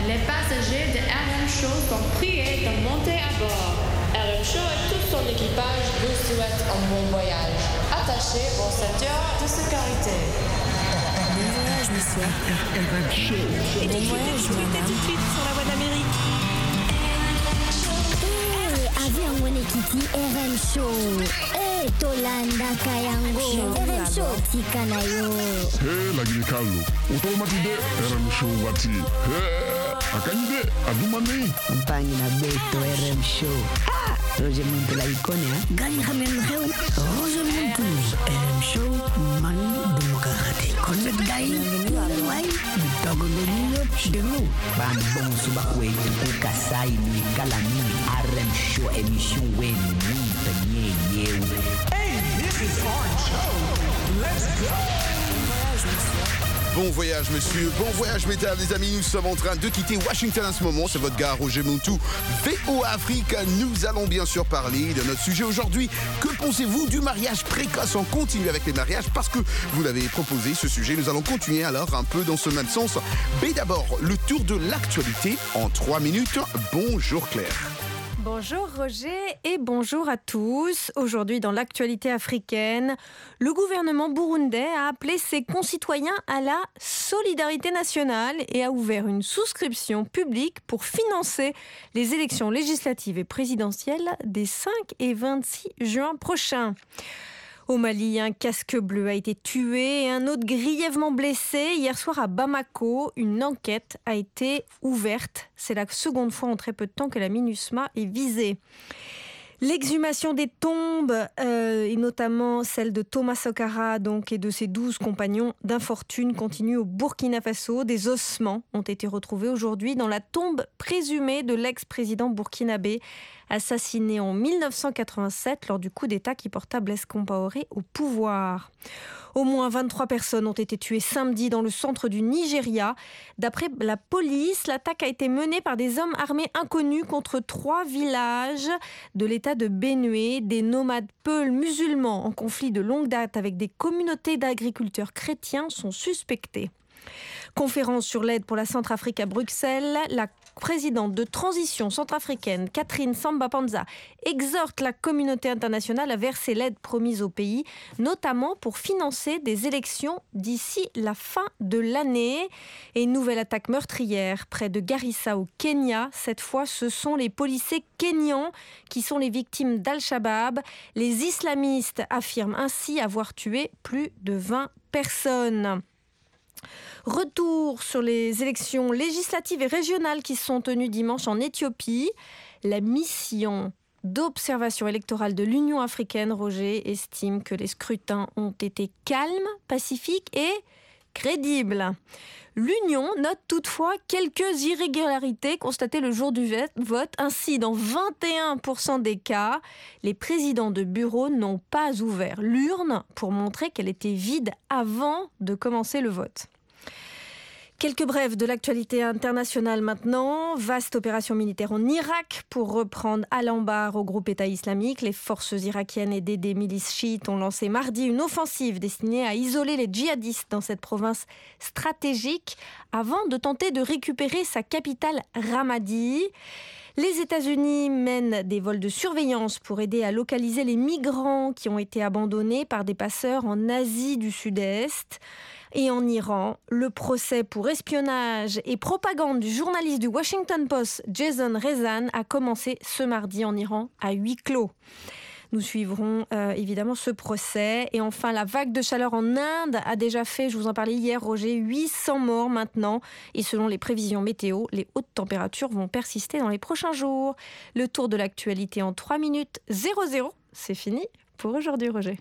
Les passagers de RM Show sont priés de monter à bord. RM Show et tout son équipage vous souhaitent un bon voyage. Attachez vos ceintures de sécurité. Bon voyage, monsieur. RM Show. Et bon voyage, madame. Tout de suite sur la voie d'Amérique. Avion Wenekiti RM Show. Tolanda Kayango. RM Show Tikanayo. Lagi Carlo. Automatide RM Show wati. Akanyide adumani. Mpangi na beto RM Show. Roger Muntu la ikone ha. Gani khamen kheu. Roger Muntu. RM Show man demokrati. Connect dai. Wai. Dogo benino delu. Bambon subakwe ukasai ni kalami. RM Show émission wen ni tanye yew. Hey, this is RM Show. Let's go. Bon voyage monsieur, bon voyage métal les amis, nous sommes en train de quitter Washington à ce moment, c'est votre gars Roger Muntu, VO Afrique, nous allons bien sûr parler de notre sujet aujourd'hui. Que pensez-vous du mariage précoce? On continue avec les mariages parce que vous l'avez proposé ce sujet, nous allons continuer alors un peu dans ce même sens. Mais d'abord, le tour de l'actualité en 3 minutes, bonjour Claire. Bonjour Roger et bonjour à tous. Aujourd'hui dans l'actualité africaine, le gouvernement burundais a appelé ses concitoyens à la solidarité nationale et a ouvert une souscription publique pour financer les élections législatives et présidentielles des 5 et 26 juin prochains. Au Mali, un casque bleu a été tué et un autre grièvement blessé. Hier soir à Bamako, une enquête a été ouverte. C'est la seconde fois en très peu de temps que la MINUSMA est visée. L'exhumation des tombes, et notamment celle de Thomas Sankara et de ses 12 compagnons d'infortune, continue au Burkina Faso. Des ossements ont été retrouvés aujourd'hui dans la tombe présumée de l'ex-président burkinabé, assassiné en 1987 lors du coup d'État qui porta Blaise Compaoré au pouvoir. Au moins 23 personnes ont été tuées samedi dans le centre du Nigeria. D'après la police, l'attaque a été menée par des hommes armés inconnus contre 3 villages de l'état de Benue. Des nomades peuls musulmans en conflit de longue date avec des communautés d'agriculteurs chrétiens sont suspectés. Conférence sur l'aide pour la Centrafrique à Bruxelles. La présidente de transition centrafricaine, Catherine Samba-Panza, exhorte la communauté internationale à verser l'aide promise au pays, notamment pour financer des élections d'ici la fin de l'année. Et une nouvelle attaque meurtrière près de Garissa au Kenya. Cette fois, ce sont les policiers kenyans qui sont les victimes d'Al-Shabaab. Les islamistes affirment ainsi avoir tué plus de 20 personnes. Retour sur les élections législatives et régionales qui se sont tenues dimanche en Éthiopie. La mission d'observation électorale de l'Union africaine, Roger, estime que les scrutins ont été calmes, pacifiques et crédibles. L'Union note toutefois quelques irrégularités constatées le jour du vote. Ainsi, dans 21% des cas, les présidents de bureau n'ont pas ouvert l'urne pour montrer qu'elle était vide avant de commencer le vote. Quelques brèves de l'actualité internationale maintenant. Vaste opération militaire en Irak pour reprendre Al-Anbar au groupe État islamique. Les forces irakiennes aidées des milices chiites ont lancé mardi une offensive destinée à isoler les djihadistes dans cette province stratégique avant de tenter de récupérer sa capitale Ramadi. Les États-Unis mènent des vols de surveillance pour aider à localiser les migrants qui ont été abandonnés par des passeurs en Asie du Sud-Est. Et en Iran, le procès pour espionnage et propagande du journaliste du Washington Post, Jason Rezan, a commencé ce mardi en Iran à huis clos. Nous suivrons évidemment ce procès. Et enfin, la vague de chaleur en Inde a déjà fait, je vous en parlais hier, Roger, 800 morts maintenant. Et selon les prévisions météo, les hautes températures vont persister dans les prochains jours. Le tour de l'actualité en 3 minutes 00, c'est fini pour aujourd'hui, Roger.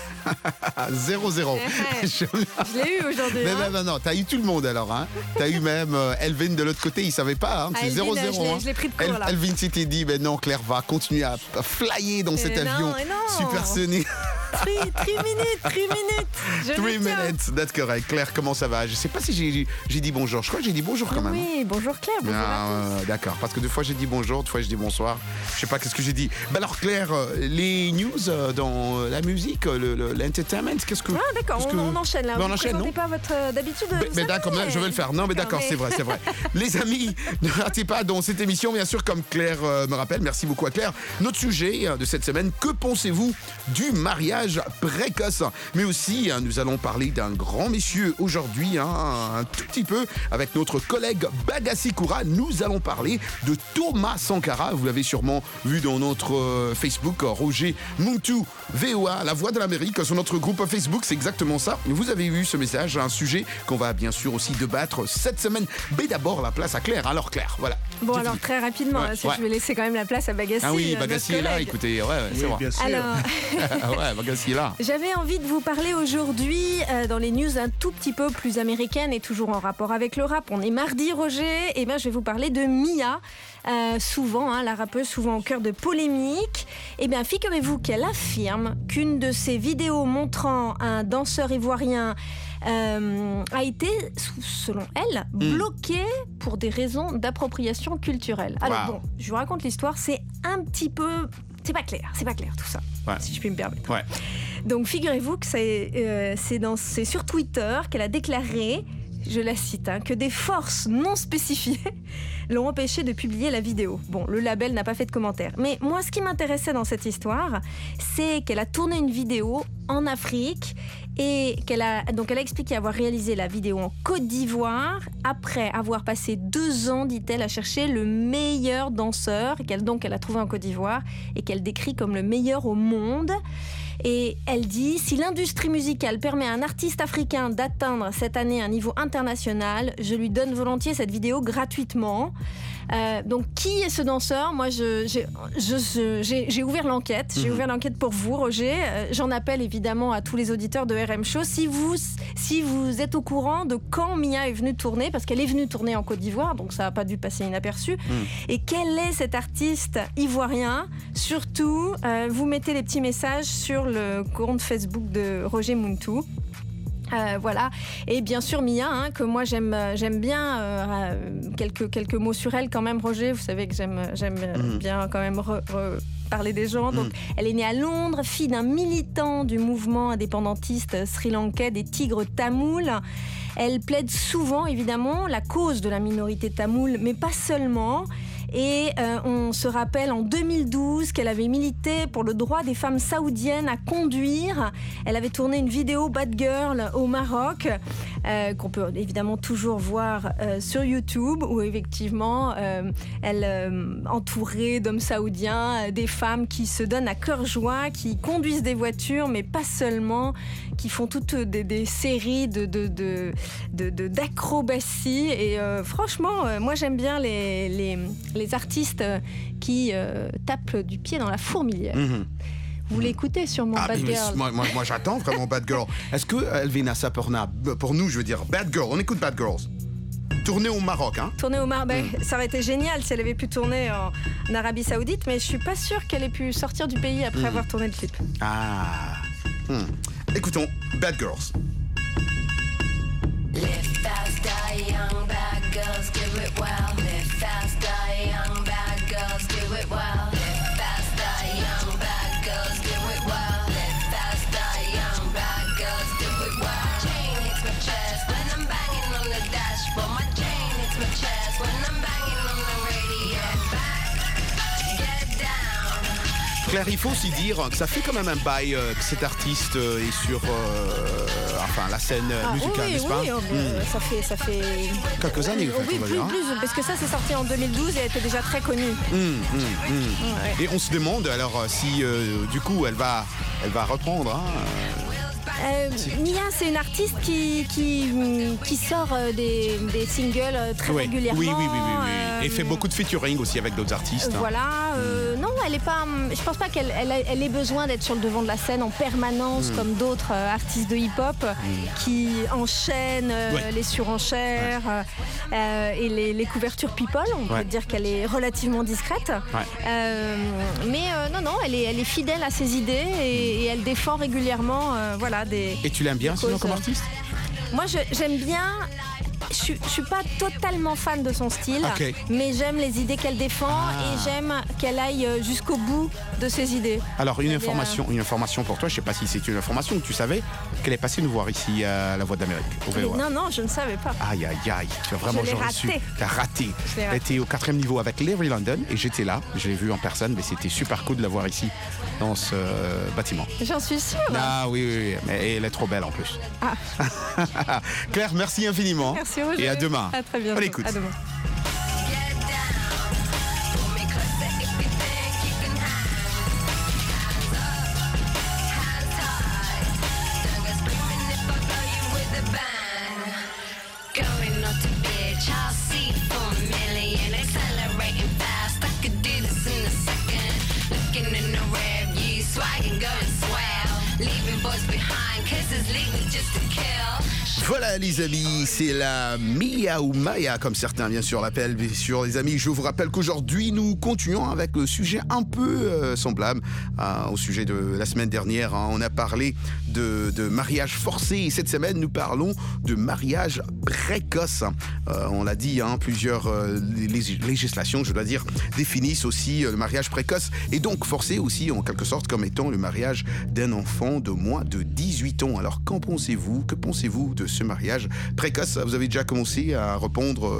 0-0. Je l'ai eu aujourd'hui. Mais non, t'as eu tout le monde alors. Hein. T'as eu même Elvin de l'autre côté, il savait pas. Hein, c'est 0-0. Je l'ai pris de court là. Elvin s'était dit, non, Claire va continuer à flyer dans cet avion supersonique. 3 minutes. 3 minutes, that's correct. Claire, comment ça va? Je sais pas si j'ai dit bonjour. Je crois que j'ai dit bonjour quand même. Oui, bonjour Claire, bonjour à tous. D'accord, parce que deux fois j'ai dit bonjour, deux fois j'ai dit bonsoir. Je sais pas qu'est-ce que j'ai dit. Ben alors Claire, les news dans la musique, l'entertainment, qu'est-ce que... Ah d'accord, on enchaîne là. Ben, on vous enchaîne, non? pas votre d'habitude. Mais d'accord, je vais le faire. Non mais d'accord, c'est vrai. Les amis, ne ratez pas dans cette émission, bien sûr, comme Claire me rappelle, merci beaucoup à Claire, notre sujet de cette semaine, que pensez-vous du mariage précoce? Mais aussi, nous allons parler d'un grand monsieur aujourd'hui, un tout petit peu, avec notre collègue Bagassi Koura. Nous allons parler de Thomas Sankara. Vous l'avez sûrement vu dans notre Facebook, Roger Muntu VOA, la voix de l'Amérique, sur notre groupe Facebook, c'est exactement ça. Vous avez vu ce message, un sujet qu'on va bien sûr aussi débattre cette semaine. Mais d'abord, la place à Claire. Alors Claire, voilà. Bon, alors très rapidement, je vais laisser quand même la place à Bagassi. Ah oui, Bagassi est là, écoutez, c'est vrai. Bien sûr. Alors, Bagassi est là. J'avais envie de vous parler aujourd'hui dans les news un tout petit peu plus américaines et toujours en rapport avec le rap. On est mardi, Roger, et bien je vais vous parler de Mia. Souvent, la rappeuse, souvent au cœur de polémiques. Eh bien, figurez-vous qu'elle affirme qu'une de ses vidéos montrant un danseur ivoirien a été, selon elle, bloquée pour des raisons d'appropriation culturelle. Alors bon, je vous raconte l'histoire, c'est un petit peu... C'est pas clair tout ça, si je puis me permettre. Ouais. Donc figurez-vous que c'est sur Twitter qu'elle a déclaré, je la cite, que des forces non spécifiées l'ont empêchée de publier la vidéo. Bon, le label n'a pas fait de commentaire. Mais moi, ce qui m'intéressait dans cette histoire, c'est qu'elle a tourné une vidéo en Afrique et qu'elle a expliqué avoir réalisé la vidéo en Côte d'Ivoire après avoir passé 2 ans, dit-elle, à chercher le meilleur danseur qu'elle a trouvé en Côte d'Ivoire et qu'elle décrit comme le meilleur au monde. Et elle dit, si l'industrie musicale permet à un artiste africain d'atteindre cette année un niveau international, je lui donne volontiers cette vidéo gratuitement. Donc, qui est ce danseur? Moi, j'ai ouvert l'enquête. J'ai ouvert l'enquête pour vous, Roger. J'en appelle évidemment à tous les auditeurs de RM Show. Si vous êtes au courant de quand Mia est venue tourner, parce qu'elle est venue tourner en Côte d'Ivoire, donc ça n'a pas dû passer inaperçu. Et quel est cet artiste ivoirien? Surtout, vous mettez les petits messages sur le compte Facebook de Roger Muntu. Voilà, et bien sûr Mia, que moi j'aime bien, quelques mots sur elle quand même, Roger, vous savez que j'aime bien quand même parler des gens. Donc, elle est née à Londres, fille d'un militant du mouvement indépendantiste sri-lankais des Tigres tamouls. Elle plaide souvent, évidemment, la cause de la minorité tamoule, mais pas seulement. Et on se rappelle en 2012 qu'elle avait milité pour le droit des femmes saoudiennes à conduire. Elle avait tourné une vidéo Bad Girl au Maroc, qu'on peut évidemment toujours voir sur YouTube, où effectivement elle entourée d'hommes saoudiens, des femmes qui se donnent à cœur joie, qui conduisent des voitures, mais pas seulement, qui font toutes des séries d'acrobaties. Et franchement, moi j'aime bien les artistes qui tapent du pied dans la fourmilière. Vous l'écoutez sûrement, Bad Girl. Moi j'attends vraiment Bad Girl. Est-ce que Elvina Saporna, pour nous, je veux dire, Bad Girl, on écoute Bad Girls. Tournée au Maroc, Tournée au Maroc, ça aurait été génial si elle avait pu tourner en Arabie Saoudite, mais je suis pas sûre qu'elle ait pu sortir du pays après avoir tourné le clip. Écoutons Bad Girls. Live fast, die young, bad girls, do it well. Live fast, die young, bad girls, do it well. Live fast, die young, bad girls, do it well. Live fast, die young, bad girls, do it well. My chain hits my chest when I'm banging on the dashboard. My chain hits my chest when I'm banging on the radio. Get down. Claire, il faut aussi dire que ça fait quand même un bail que cet artiste est sur la scène musicale, n'est-ce pas? Oui, ça fait quelques années, oui, plus, parce que ça c'est sorti en 2012 et elle était déjà très connue. Et on se demande alors si du coup elle va reprendre Mia, c'est une artiste qui sort des singles très régulièrement. Oui. Et fait beaucoup de featuring aussi avec d'autres artistes. Voilà. Non, elle est pas. Je pense pas qu'elle ait besoin d'être sur le devant de la scène en permanence comme d'autres artistes de hip-hop qui enchaînent les surenchères et les couvertures people. On peut dire qu'elle est relativement discrète. Mais non, elle est fidèle à ses idées et elle défend régulièrement des. Et tu l'aimes bien sinon comme artiste? Moi, j'aime bien. Je suis pas totalement fan de son style, mais j'aime les idées qu'elle défend et j'aime qu'elle aille jusqu'au bout de ses idées. Alors une information pour toi, je sais pas si c'est une information, tu savais qu'elle est passée nous voir ici à La Voix de l'Amérique. Non, je ne savais pas. Aïe, tu as vraiment reçu. T'as raté. Elle était au 4e niveau avec Larry London et j'étais là, je l'ai vu en personne, mais c'était super cool de la voir ici dans ce bâtiment. J'en suis sûre. Ah oui, mais elle est trop belle en plus. Claire, merci infiniment. Merci Roger. Et à demain. À très bientôt. On écoute. À demain. Voilà les amis, c'est la Mia ou Maya comme certains bien sûr l'appellent. Bien sûr les amis, je vous rappelle qu'aujourd'hui nous continuons avec le sujet un peu semblable au sujet de la semaine dernière. On a parlé de mariage forcé et cette semaine nous parlons de mariage précoce. On l'a dit, plusieurs législations, je dois dire, définissent aussi le mariage précoce et donc forcé aussi en quelque sorte comme étant le mariage d'un enfant de moins de 18 ans. Alors qu'en pensez-vous? Que pensez-vous de ce mariage précoce? Vous avez déjà commencé à répondre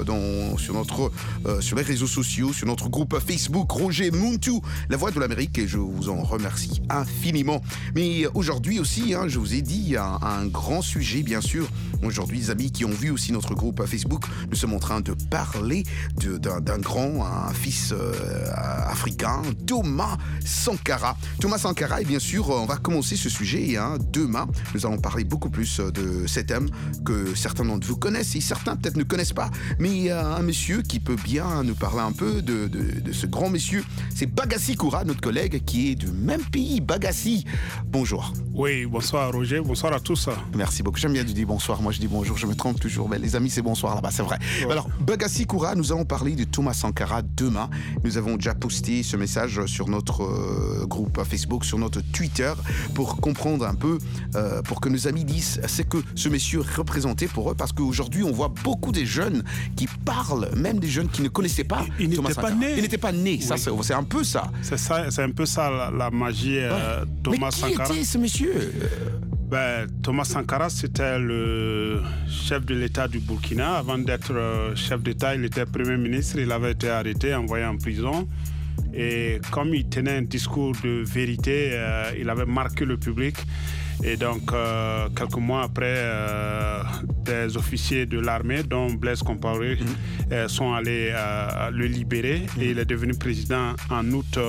sur les réseaux sociaux, sur notre groupe Facebook Roger Muntu, La Voix de l'Amérique, et je vous en remercie infiniment. Mais aujourd'hui aussi, je vous ai dit, un grand sujet bien sûr. Aujourd'hui, les amis qui ont vu aussi notre groupe Facebook, nous sommes en train de parler d'un grand, un fils africain, Thomas Sankara. Thomas Sankara, et bien sûr, on va commencer ce sujet demain. Nous allons parler beaucoup plus de cet homme que certains d'entre vous connaissent et certains peut-être ne connaissent pas, mais un monsieur qui peut bien nous parler un peu de ce grand monsieur. C'est Bagassi Koura, notre collègue qui est du même pays, Bagassi. Bonjour. Oui, bonsoir Roger, bonsoir à tous. Merci beaucoup, j'aime bien de dire bonsoir, moi je dis bonjour, je me trompe toujours, mais les amis c'est bonsoir là-bas, c'est vrai. Ouais. Alors Bagassi Koura, nous allons parler de Thomas Sankara demain. Nous avons déjà posté ce message sur notre groupe Facebook, sur notre Twitter, pour comprendre un peu, pour que nos amis disent ce que ce monsieur représentait pour eux, parce qu'aujourd'hui on voit beaucoup des jeunes qui parlent, même des jeunes qui ne connaissaient pas Thomas Sankara. Il n'était pas né, ça, c'est un peu ça. C'est un peu ça la magie Thomas Sankara. Mais qui était ce monsieur? Thomas Sankara, c'était le chef de l'État du Burkina. Avant d'être chef d'État, il était Premier ministre. Il avait été arrêté, envoyé en prison. Et comme il tenait un discours de vérité, il avait marqué le public. Et donc, quelques mois après, des officiers de l'armée, dont Blaise Compaoré, sont allés le libérer. Et il est devenu président en août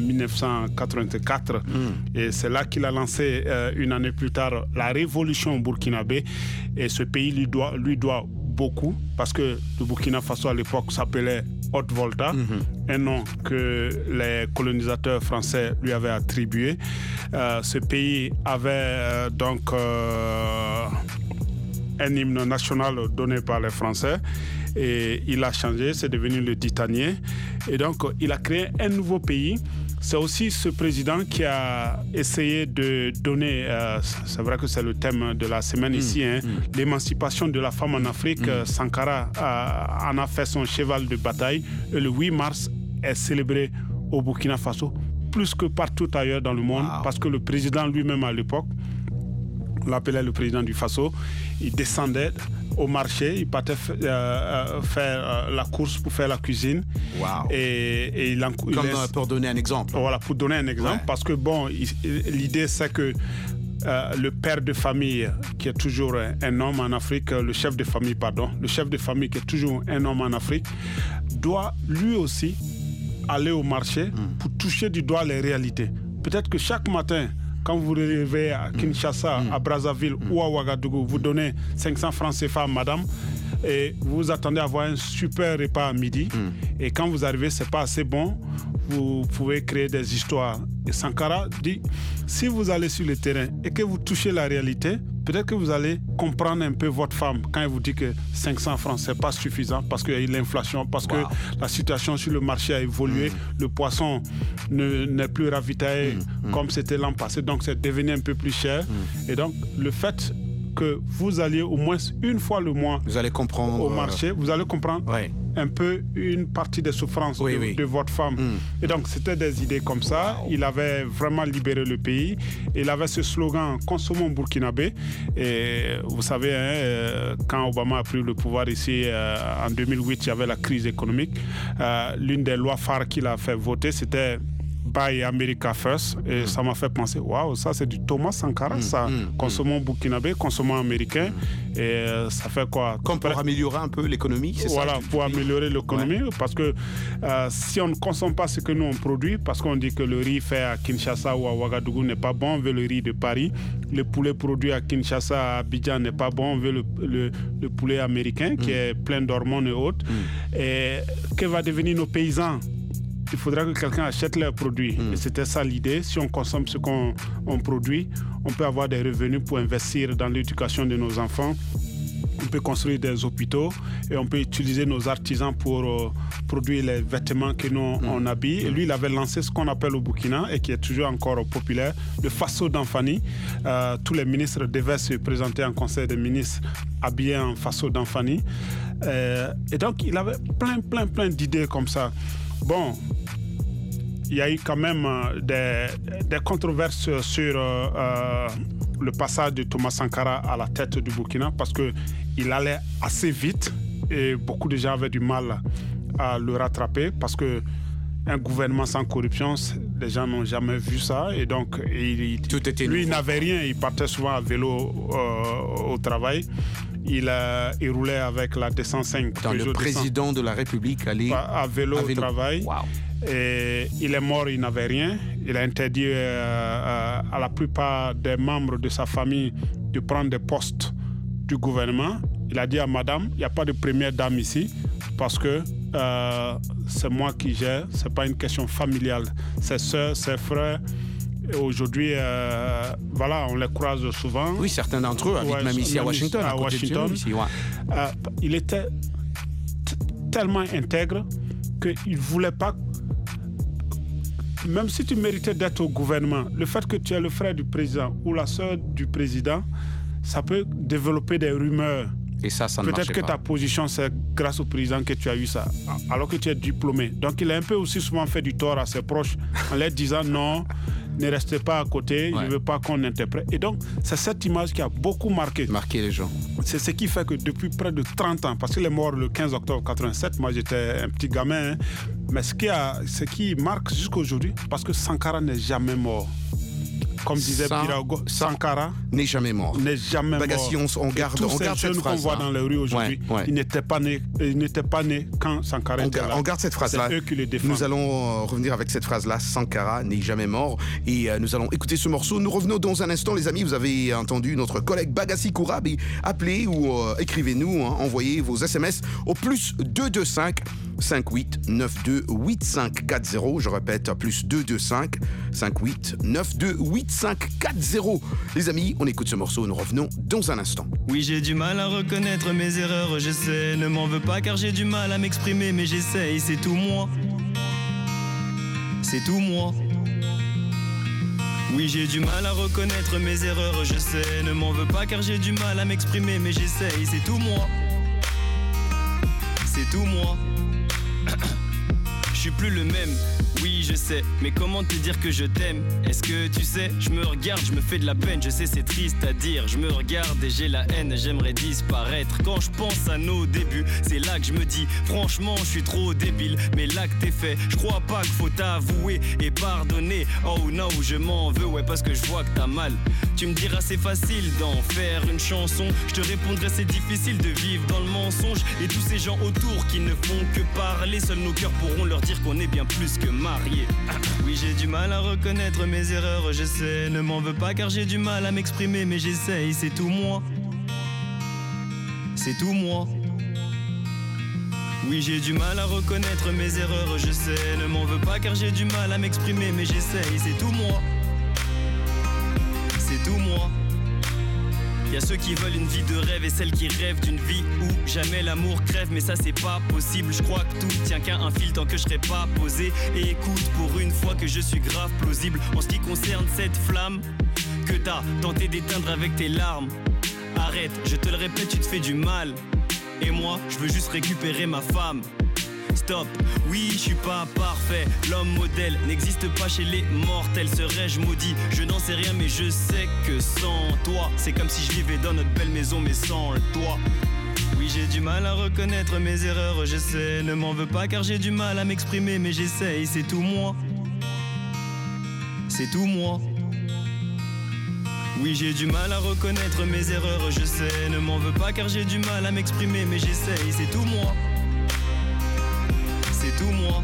1984. Et c'est là qu'il a lancé, une année plus tard, la révolution burkinabé. Et ce pays lui doit beaucoup, parce que le Burkina Faso à l'époque s'appelait Haute-Volta, un nom que les colonisateurs français lui avaient attribué. Ce pays avait donc un hymne national donné par les Français et il a changé, c'est devenu le Ditanier. Et donc il a créé un nouveau pays. C'est aussi ce président qui a essayé de donner, c'est vrai que c'est le thème de la semaine ici, l'émancipation de la femme en Afrique. Sankara en a fait son cheval de bataille et le 8 mars est célébré au Burkina Faso plus que partout ailleurs dans le monde, parce que le président lui-même à l'époque, on l'appelait le président du Faso, il descendait au marché, il partait faire la course pour faire la cuisine. Et pour donner un exemple. Voilà, pour donner un exemple, parce que l'idée c'est que le père de famille, qui est toujours un homme en Afrique, le chef de famille qui est toujours un homme en Afrique, doit lui aussi aller au marché pour toucher du doigt les réalités. Peut-être que chaque matin, quand vous arrivez à Kinshasa, à Brazzaville ou à Ouagadougou, vous donnez 500 francs CFA à madame et vous attendez à avoir un super repas à midi. Et quand vous arrivez, c'est pas assez bon, vous pouvez créer des histoires. Et Sankara dit, si vous allez sur le terrain et que vous touchez la réalité, peut-être que vous allez comprendre un peu votre femme quand elle vous dit que 500 francs, c'est pas suffisant parce qu'il y a eu l'inflation, parce que la situation sur le marché a évolué, le poisson n'est plus ravitaillé comme c'était l'an passé, donc c'est devenu un peu plus cher. Et donc, le fait que vous alliez au moins une fois le mois vous allez comprendre, au marché, vous allez comprendre un peu une partie des souffrances de votre femme. Et donc, c'était des idées comme ça. Il avait vraiment libéré le pays. Il avait ce slogan « Consommons burkinabé ». Et vous savez, quand Obama a pris le pouvoir ici, en 2008, il y avait la crise économique. L'une des lois phares qu'il a fait voter, c'était Buy America First, et ça m'a fait penser, waouh, ça c'est du Thomas Sankara, ça. Consommons burkinabé, consommons américain, et ça fait quoi? Comme pour améliorer un peu l'économie, c'est voilà, ça? Pour améliorer l'économie, parce que si on ne consomme pas ce que nous on produit, parce qu'on dit que le riz fait à Kinshasa ou à Ouagadougou n'est pas bon, on veut le riz de Paris, le poulet produit à Kinshasa, à Abidjan n'est pas bon, on veut le poulet américain qui est plein d'hormones et autres. Et que va devenir nos paysans? Il faudra que quelqu'un achète leurs produits. Et c'était ça l'idée. Si on consomme ce qu'on produit, on peut avoir des revenus pour investir dans l'éducation de nos enfants. On peut construire des hôpitaux et on peut utiliser nos artisans pour produire les vêtements que nous on habille. Et lui, il avait lancé ce qu'on appelle au Burkina et qui est toujours encore populaire, le Faso d'Anfani. Tous les ministres devaient se présenter en conseil des ministres habillés en Faso d'Anfani. Et donc, il avait plein d'idées comme ça. Bon, il y a eu quand même des controverses sur le passage de Thomas Sankara à la tête du Burkina parce qu'il allait assez vite et beaucoup de gens avaient du mal à le rattraper parce que un gouvernement sans corruption, les gens n'ont jamais vu ça et donc lui il n'avait rien, il partait souvent à vélo au travail. Il roulait avec la 205. Le président de la République allait à vélo au travail. Wow. Et il est mort, il n'avait rien. Il a interdit à la plupart des membres de sa famille de prendre des postes du gouvernement. Il a dit à madame, il n'y a pas de première dame ici parce que c'est moi qui gère, ce n'est pas une question familiale. Ses soeurs, ses frères. Et aujourd'hui, voilà, on les croise souvent. Oui, certains d'entre eux habitent même ici à Washington. À Washington. Ici, il était tellement intègre qu'il ne voulait pas... Même si tu méritais d'être au gouvernement, le fait que tu es le frère du président ou la sœur du président, ça peut développer des rumeurs. Et ça ne peut-être que pas. ta position, c'est grâce au président que tu as eu ça, alors que tu es diplômé. Donc, il a un peu aussi souvent fait du tort à ses proches en leur disant non, ne restez pas à côté, il ne veut pas qu'on interprète. Et donc, c'est cette image qui a beaucoup marqué les gens. C'est ce qui fait que depuis près de 30 ans, parce qu'il est mort le 15 octobre 87, moi j'étais un petit gamin, mais ce qui marque jusqu'à aujourd'hui, parce que Sankara n'est jamais mort. Comme disait Birago, Sankara n'est jamais mort. Bagassi, on garde cette jeunes qu'on voit dans les rues aujourd'hui, ils n'étaient pas nés quand Sankara était là. On garde cette phrase-là. C'est eux qui les défendent. Nous allons revenir avec cette phrase-là, Sankara n'est jamais mort. Et nous allons écouter ce morceau. Nous revenons dans un instant, les amis. Vous avez entendu notre collègue Bagassi Kourabi. Appelez ou écrivez-nous, envoyez vos SMS au plus 225 58 92 8540. Je répète, plus 225 58 92 8540. Les amis, on écoute ce morceau, nous revenons dans un instant. Oui, j'ai du mal à reconnaître mes erreurs, je sais. Ne m'en veux pas car j'ai du mal à m'exprimer, mais j'essaye, c'est tout moi. C'est tout moi. Oui, j'ai du mal à reconnaître mes erreurs, je sais. Ne m'en veux pas car j'ai du mal à m'exprimer, mais j'essaye, c'est tout moi. C'est tout moi. Je suis plus le même, oui je sais, mais comment te dire que je t'aime? Est-ce que tu sais, je me regarde, je me fais de la peine, je sais c'est triste à dire. Je me regarde et j'ai la haine, j'aimerais disparaître. Quand je pense à nos débuts, c'est là que je me dis, franchement je suis trop débile. Mais l'acte est fait, je crois pas qu'il faut t'avouer et pardonner. Oh non, je m'en veux, ouais parce que je vois que t'as mal. Tu me diras c'est facile d'en faire une chanson. Je te répondrai c'est difficile de vivre dans le mensonge. Et tous ces gens autour qui ne font que parler, seuls nos cœurs pourront leur dire qu'on est bien plus que mariés. Oui, j'ai du mal à reconnaître mes erreurs, je sais. Ne m'en veux pas car j'ai du mal à m'exprimer, mais j'essaye, c'est tout moi. C'est tout moi. Oui, j'ai du mal à reconnaître mes erreurs, je sais. Ne m'en veux pas car j'ai du mal à m'exprimer, mais j'essaye, c'est tout moi. C'est tout moi. Y'a ceux qui veulent une vie de rêve et celles qui rêvent d'une vie où jamais l'amour crève, mais ça c'est pas possible. Je crois que tout tient qu'à un fil tant que je serai pas posé. Et écoute pour une fois que je suis grave plausible en ce qui concerne cette flamme que t'as tenté d'éteindre avec tes larmes. Arrête, je te le répète, tu te fais du mal. Et moi, je veux juste récupérer ma femme. Stop, oui, je suis pas parfait. L'homme modèle n'existe pas chez les mortels. Serais-je maudit? Je n'en sais rien, mais je sais que sans toi, c'est comme si je vivais dans notre belle maison, mais sans le toit. Oui, j'ai du mal à reconnaître mes erreurs, je sais. Ne m'en veux pas car j'ai du mal à m'exprimer, mais j'essaye, c'est tout moi. C'est tout moi. Oui, j'ai du mal à reconnaître mes erreurs, je sais. Ne m'en veux pas car j'ai du mal à m'exprimer, mais j'essaye, c'est tout moi. C'est tout moi.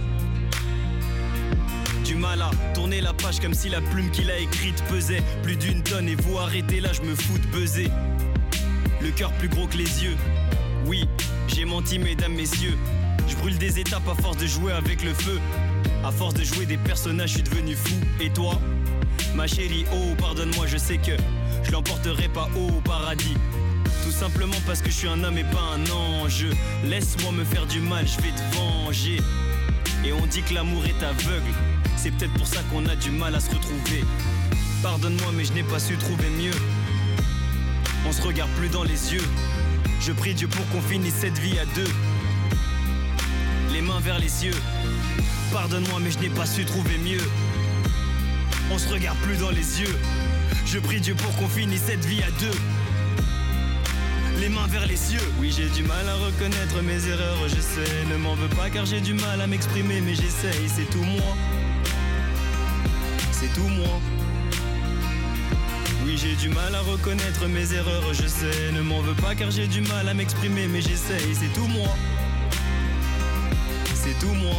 Du mal à tourner la page comme si la plume qu'il a écrite pesait plus d'une tonne. Et vous arrêtez là, je me fous de buzzer. Le cœur plus gros que les yeux. Oui, j'ai menti mesdames, messieurs. Je brûle des étapes à force de jouer avec le feu. À force de jouer des personnages, je suis devenu fou. Et toi, ma chérie, oh pardonne-moi, je sais que je l'emporterai pas au paradis. Tout simplement parce que je suis un homme et pas un ange. Laisse-moi me faire du mal, je vais te venger. Et on dit que l'amour est aveugle. C'est peut-être pour ça qu'on a du mal à se retrouver. Pardonne-moi mais je n'ai pas su trouver mieux. On se regarde plus dans les yeux. Je prie Dieu pour qu'on finisse cette vie à deux. Les mains vers les cieux. Pardonne-moi mais je n'ai pas su trouver mieux. On se regarde plus dans les yeux. Je prie Dieu pour qu'on finisse cette vie à deux. Les mains vers les cieux. Oui, j'ai du mal à reconnaître mes erreurs, je sais. Ne m'en veux pas car j'ai du mal à m'exprimer, mais j'essaye, c'est tout moi. C'est tout moi. Oui, j'ai du mal à reconnaître mes erreurs, je sais. Ne m'en veux pas car j'ai du mal à m'exprimer, mais j'essaye, c'est tout moi. C'est tout moi.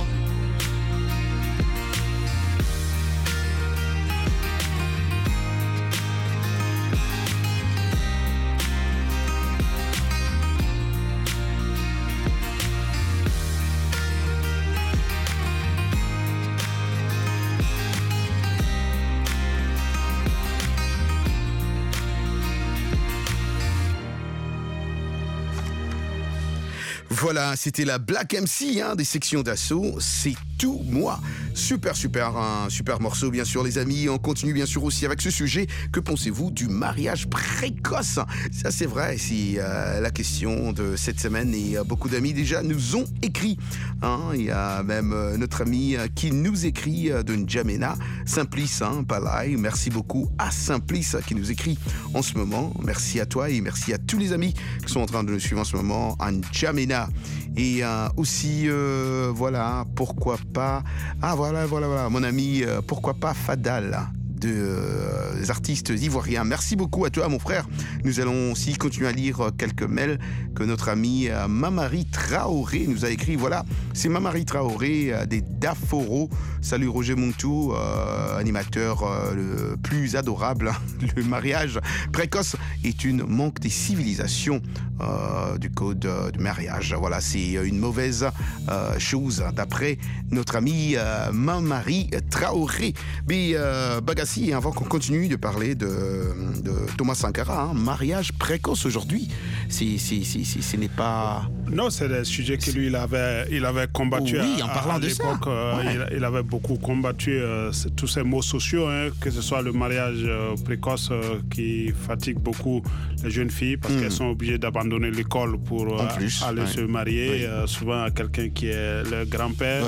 Voilà, c'était la Black MC des sections d'assaut. C'est tout moi. Super morceau, bien sûr, les amis. On continue, bien sûr, aussi avec ce sujet. Que pensez-vous du mariage précoce? Ça, c'est vrai, c'est la question de cette semaine. Et beaucoup d'amis déjà nous ont écrit. Il y a même notre ami qui nous écrit de N'Djamena, Simplice, Palai. Merci beaucoup à Simplice qui nous écrit en ce moment. Merci à toi et merci à tous les amis qui sont en train de nous suivre en ce moment à N'Djamena. Et aussi, voilà, pourquoi pas... Ah, voilà, mon ami, pourquoi pas Fadal des artistes ivoiriens. Merci beaucoup à toi, mon frère. Nous allons aussi continuer à lire quelques mails que notre ami Mamari Traoré nous a écrit. Voilà, c'est Mamari Traoré des Daforo. Salut Roger Montou, animateur le plus adorable. Le mariage précoce est une manque des civilisations du code du mariage. Voilà, c'est une mauvaise chose d'après notre ami Mamari Traoré. Mais Bagassi, avant qu'on continue de parler de Thomas Sankara, mariage précoce aujourd'hui, ce n'est pas... Non, c'est des sujets que lui, il avait combattu. Oui, en parlant de l'époque, ça. Ouais. Il avait beaucoup combattu tous ces mots sociaux, que ce soit le mariage précoce qui fatigue beaucoup les jeunes filles parce qu'elles sont obligées d'abandonner l'école pour aller se marier, souvent à quelqu'un qui est leur grand-père.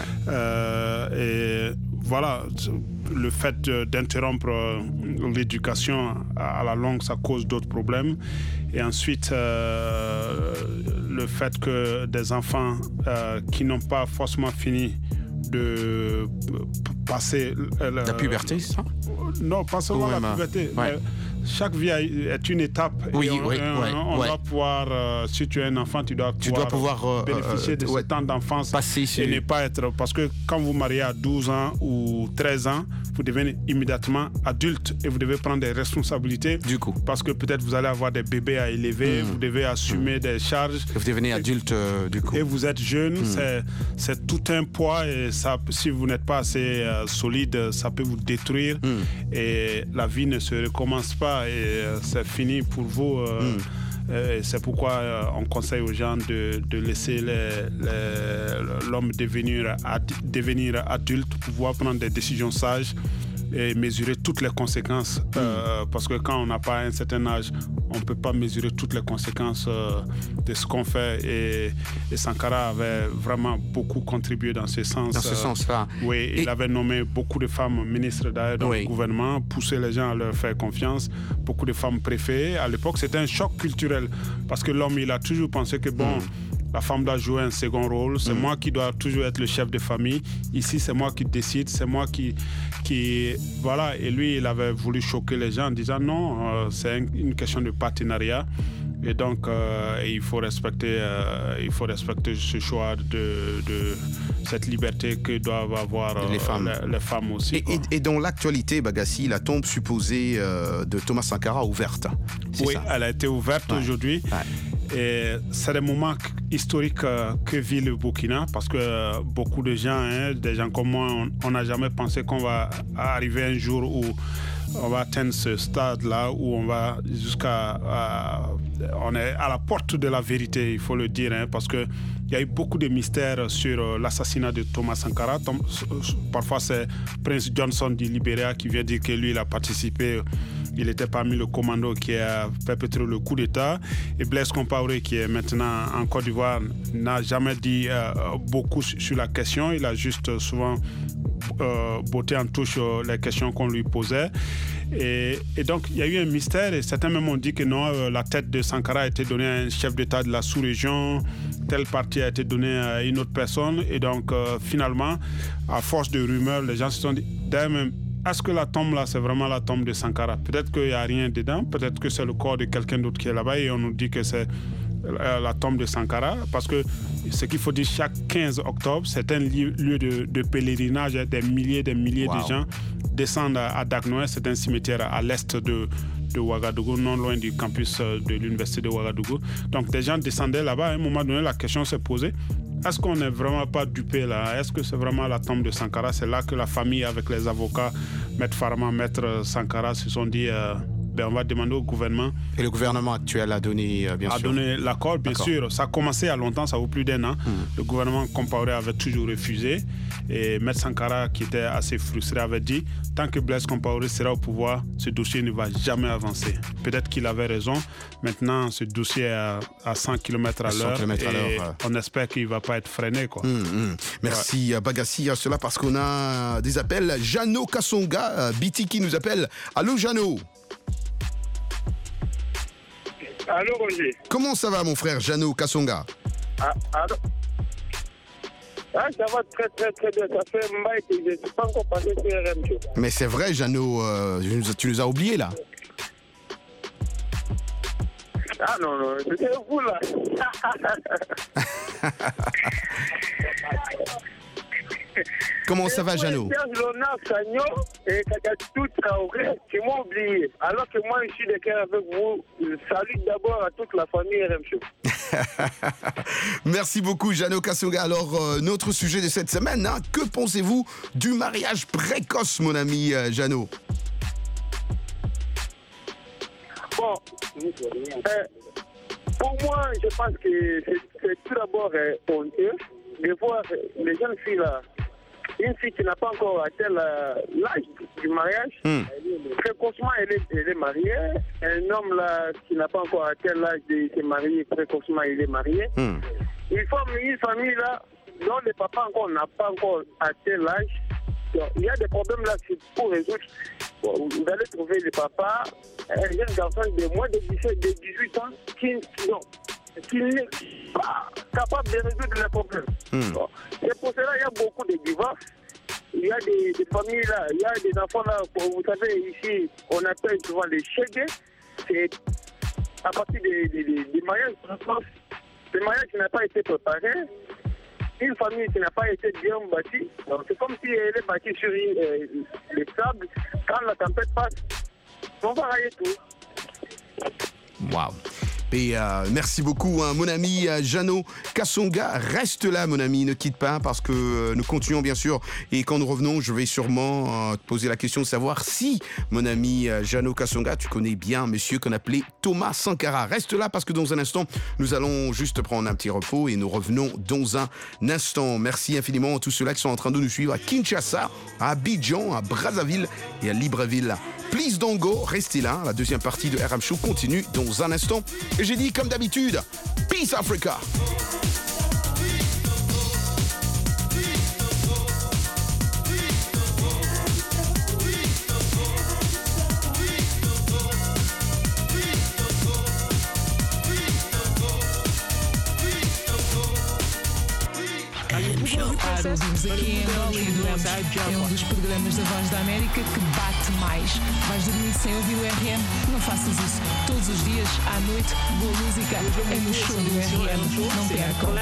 Et voilà, le fait d'interrompre l'éducation à la longue, ça cause d'autres problèmes. Et ensuite, le fait que des enfants qui n'ont pas forcément fini de passer... la puberté, c'est ça? Non, pas seulement la puberté. Mais chaque vie est une étape. Oui, on doit pouvoir, si tu es un enfant, tu dois pouvoir bénéficier de ce temps d'enfance et ne pas être... Parce que quand vous mariez à 12 ans ou 13 ans, vous devenez immédiatement adulte et vous devez prendre des responsabilités. Du coup. Parce que peut-être vous allez avoir des bébés à élever, vous devez assumer des charges. Et vous devenez adulte du coup. Et vous êtes jeune, c'est tout un poids et ça, si vous n'êtes pas assez solide, ça peut vous détruire et la vie ne se recommence pas et c'est fini pour vous. C'est pourquoi on conseille aux gens de laisser l'homme devenir adulte pour pouvoir prendre des décisions sages et mesurer toutes les conséquences. Parce que quand on n'a pas un certain âge, on ne peut pas mesurer toutes les conséquences de ce qu'on fait. Et Sankara avait vraiment beaucoup contribué dans ce sens. Dans ce sens-là. Oui, il avait nommé beaucoup de femmes ministres d'ailleurs dans le gouvernement, poussé les gens à leur faire confiance. Beaucoup de femmes préférées. À l'époque, c'était un choc culturel. Parce que l'homme, il a toujours pensé que la femme doit jouer un second rôle. C'est moi qui dois toujours être le chef de famille. Ici, c'est moi qui décide. C'est moi qui... Voilà. Et lui, il avait voulu choquer les gens en disant non, c'est une question de partenariat. Et donc, il faut respecter ce choix de cette liberté que doivent avoir les femmes aussi. Et dans l'actualité, Bagassi, la tombe supposée de Thomas Sankara ouverte. Oui, elle a été ouverte aujourd'hui. Et c'est des moments historiques que vit le Burkina parce que beaucoup de gens, des gens comme moi, on n'a jamais pensé qu'on va arriver un jour où on va atteindre ce stade-là où on va on est à la porte de la vérité, il faut le dire, parce que il y a eu beaucoup de mystères sur l'assassinat de Thomas Sankara. Parfois, c'est Prince Johnson du Libéria qui vient dire que lui, il a participé. Il était parmi le commando qui a perpétré le coup d'État. Et Blaise Compaoré, qui est maintenant en Côte d'Ivoire, n'a jamais dit beaucoup sur la question. Il a juste souvent botté en touche les questions qu'on lui posait. Et donc, il y a eu un mystère et certains même ont dit que non, la tête de Sankara a été donnée à un chef d'État de la sous-région, telle partie a été donnée à une autre personne. Et donc, finalement, à force de rumeurs, les gens se sont dit, d'ailleurs, est-ce que la tombe là, c'est vraiment la tombe de Sankara? Peut-être qu'il n'y a rien dedans, peut-être que c'est le corps de quelqu'un d'autre qui est là-bas et on nous dit que c'est la tombe de Sankara, parce que ce qu'il faut dire, chaque 15 octobre, c'est un lieu de pèlerinage. Des milliers de gens descendent à Dagnoé, c'est un cimetière à l'est de Ouagadougou, non loin du campus de l'université de Ouagadougou. Donc des gens descendaient là-bas, à un moment donné, la question s'est posée. Est-ce qu'on n'est vraiment pas dupé là? Est-ce que c'est vraiment la tombe de Sankara? C'est là que la famille, avec les avocats, Maître Farman, Maître Sankara, se sont dit on va demander au gouvernement. Et le gouvernement actuel a donné, donné l'accord, bien sûr. Ça a commencé il y a longtemps, ça vaut plus d'1 an. Le gouvernement Compaoré avait toujours refusé. Et Maître Sankara, qui était assez frustré, avait dit tant que Blaise Compaoré sera au pouvoir, ce dossier ne va jamais avancer. Peut-être qu'il avait raison. Maintenant, ce dossier est à 100 km à l'heure. Et on espère qu'il ne va pas être freiné, quoi. Merci Bagassi à cela, parce qu'on a des appels. Jano Kassonga, Biti qui nous appelle. Allô Jano? Allô Roger. Comment ça va mon frère Jano Kassonga? Allô. Ça va très bien. Ça fait un bail que je ne suis pas encore passé sur RM Show. Mais c'est vrai Jano, tu nous as oubliés là. Ah non, c'était vous là. Comment ça va, Jano? Léonard Sagnon et Kakatou Traoré, qui m'ont oublié. Alors que moi, je suis de cœur avec vous. Je salue d'abord à toute la famille RM Show. Merci beaucoup, Jano Kassonga. Alors, notre sujet de cette semaine, que pensez-vous du mariage précoce, mon ami Jano? Bon, pour moi, je pense que c'est tout d'abord honteux de voir les jeunes filles là. Une fille qui n'a pas encore atteint l'âge du mariage, précocement elle est mariée. Un homme là qui n'a pas encore atteint l'âge de se marier, précocement il est marié. Il forme une famille là dont le papa encore n'a pas encore atteint l'âge. Il y a des problèmes là pour résoudre. Vous allez trouver le papa, un jeune garçon de moins de 18 ans qui n'est pas capable de résoudre les problèmes. C'est pour cela qu'il y a beaucoup de divorces. il y a des familles là, il y a des enfants là, vous savez, ici, on appelle souvent les chégués. C'est à partir des mariages, le mariage qui n'a pas été préparé, une famille qui n'a pas été bien bâtie, donc c'est comme si elle est bâtie sur les sables. Quand la tempête passe, on va rayer tout. Waouh. Et merci beaucoup, hein, mon ami Jeannot Kassonga. Reste là, mon ami, ne quitte pas, parce que nous continuons, bien sûr. Et quand nous revenons, je vais sûrement te poser la question de savoir si, mon ami Jeannot Kassonga, tu connais bien un monsieur qu'on appelait Thomas Sankara. Reste là, parce que dans un instant, nous allons juste prendre un petit repos et nous revenons dans un instant. Merci infiniment à tous ceux-là qui sont en train de nous suivre à Kinshasa, à Abidjan, à Brazzaville et à Libreville. Please don't go, restez là. La deuxième partie de RM Show continue dans un instant. Et j'ai dit, comme d'habitude, Peace Africa. Ouvimos aqui em Angola e adoramos. É um dos programas da Voz da América que bate mais. Vais dormir sem ouvir o RM? Não faças isso. Todos os dias, à noite, boa música é no show do RM. Não percam.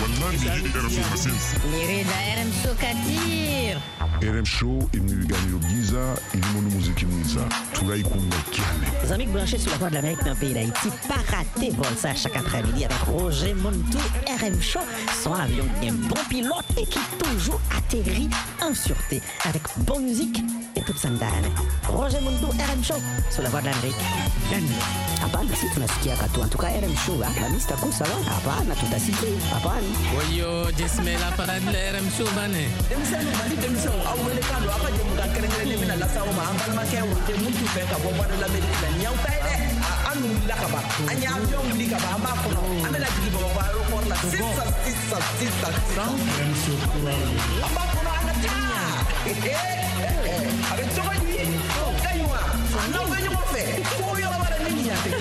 Querida RM Show Katir. RM Show imnigani giza ilimono muziki mwiza tulaikunga kiane. Les amis branchés sur la voix de l'Amérique dans le pays d'Haïti, pas rater vol ça chaque après-midi avec Roger Montou, RM Show, son avion bien bon pilote et qui toujours atterrit en sûreté avec bonne musique et toute sa ndane. Roger Montou, RM Show, sur la voix de l'Amérique. Hapana, si tunasikia katu. En tout cas, RM Show, la listeako sawa. Hapana, tutasikia. Hapana. Oyo, jismela para de RM Show bane. Demisano bali demisano awele kalo apa je muda kerengere mina la sawo ma ambal ma ke wote muntu fe ka bo bada la medina nyaw tay de anu la ka ba anya avion li ka ba amba ko no amela digi bo ba ro por la sissa RM Show amba ko no ana tinya avec so ba ni kaywa no ba ni mo fe ko yo ba la ni ya te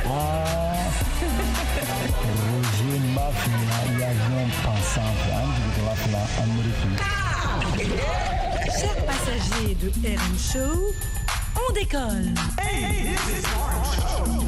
Roger Mafia, l'avion pensant de la Amérique. Chers passagers de RM Show, on décolle. Hey, this is RM Show.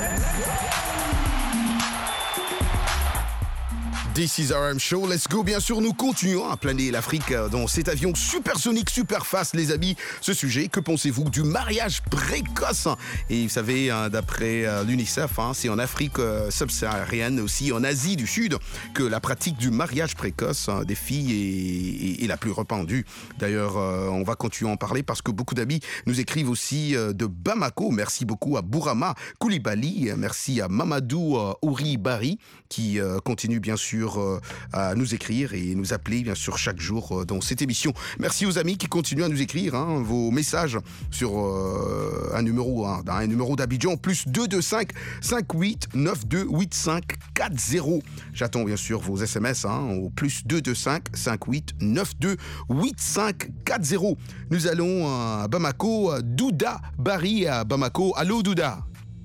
This is RM Show, let's go. Bien sûr, nous continuons à planer l'Afrique dans cet avion supersonique, super fast, les amis. Ce sujet, que pensez-vous du mariage précoce? Et vous savez, d'après l'UNICEF, c'est en Afrique subsaharienne, aussi en Asie du Sud, que la pratique du mariage précoce des filles est la plus répandue. D'ailleurs, on va continuer à en parler parce que beaucoup d'amis nous écrivent aussi de Bamako. Merci beaucoup à Bourama Koulibaly, merci à Mamadou Ouri Bari qui continue bien sûr à nous écrire et nous appeler bien sûr chaque jour dans cette émission. Merci aux amis qui continuent à nous écrire vos messages sur un numéro d'Abidjan plus 225 58 92 85 40. J'attends bien sûr vos SMS au plus 225 58 92 85 40. Nous allons à Bamako. Douda Bari à Bamako. Allô Douda.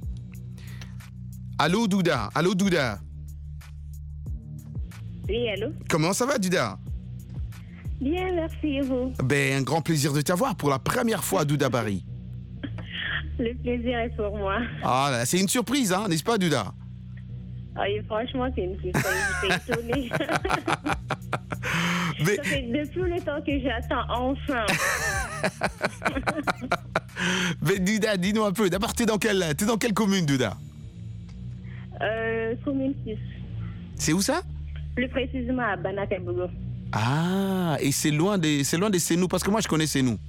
Allô Douda. Allô Douda. Oui, allô? Comment ça va, Douda? Bien, merci, et vous? Un grand plaisir de t'avoir pour la première fois, Douda Bari. Le plaisir est pour moi. Ah, là, c'est une surprise, n'est-ce pas, Douda? Oui, franchement, c'est une surprise. Je suis étonnée. Ça fait depuis le temps que j'attends, enfin. Mais Douda, dis-nous un peu. D'abord, t'es dans quelle commune, Douda? Commune 6. C'est où ça? Plus précisément à Banatebogo. Ah, et c'est loin des Sénou, parce que moi je connais Sénou.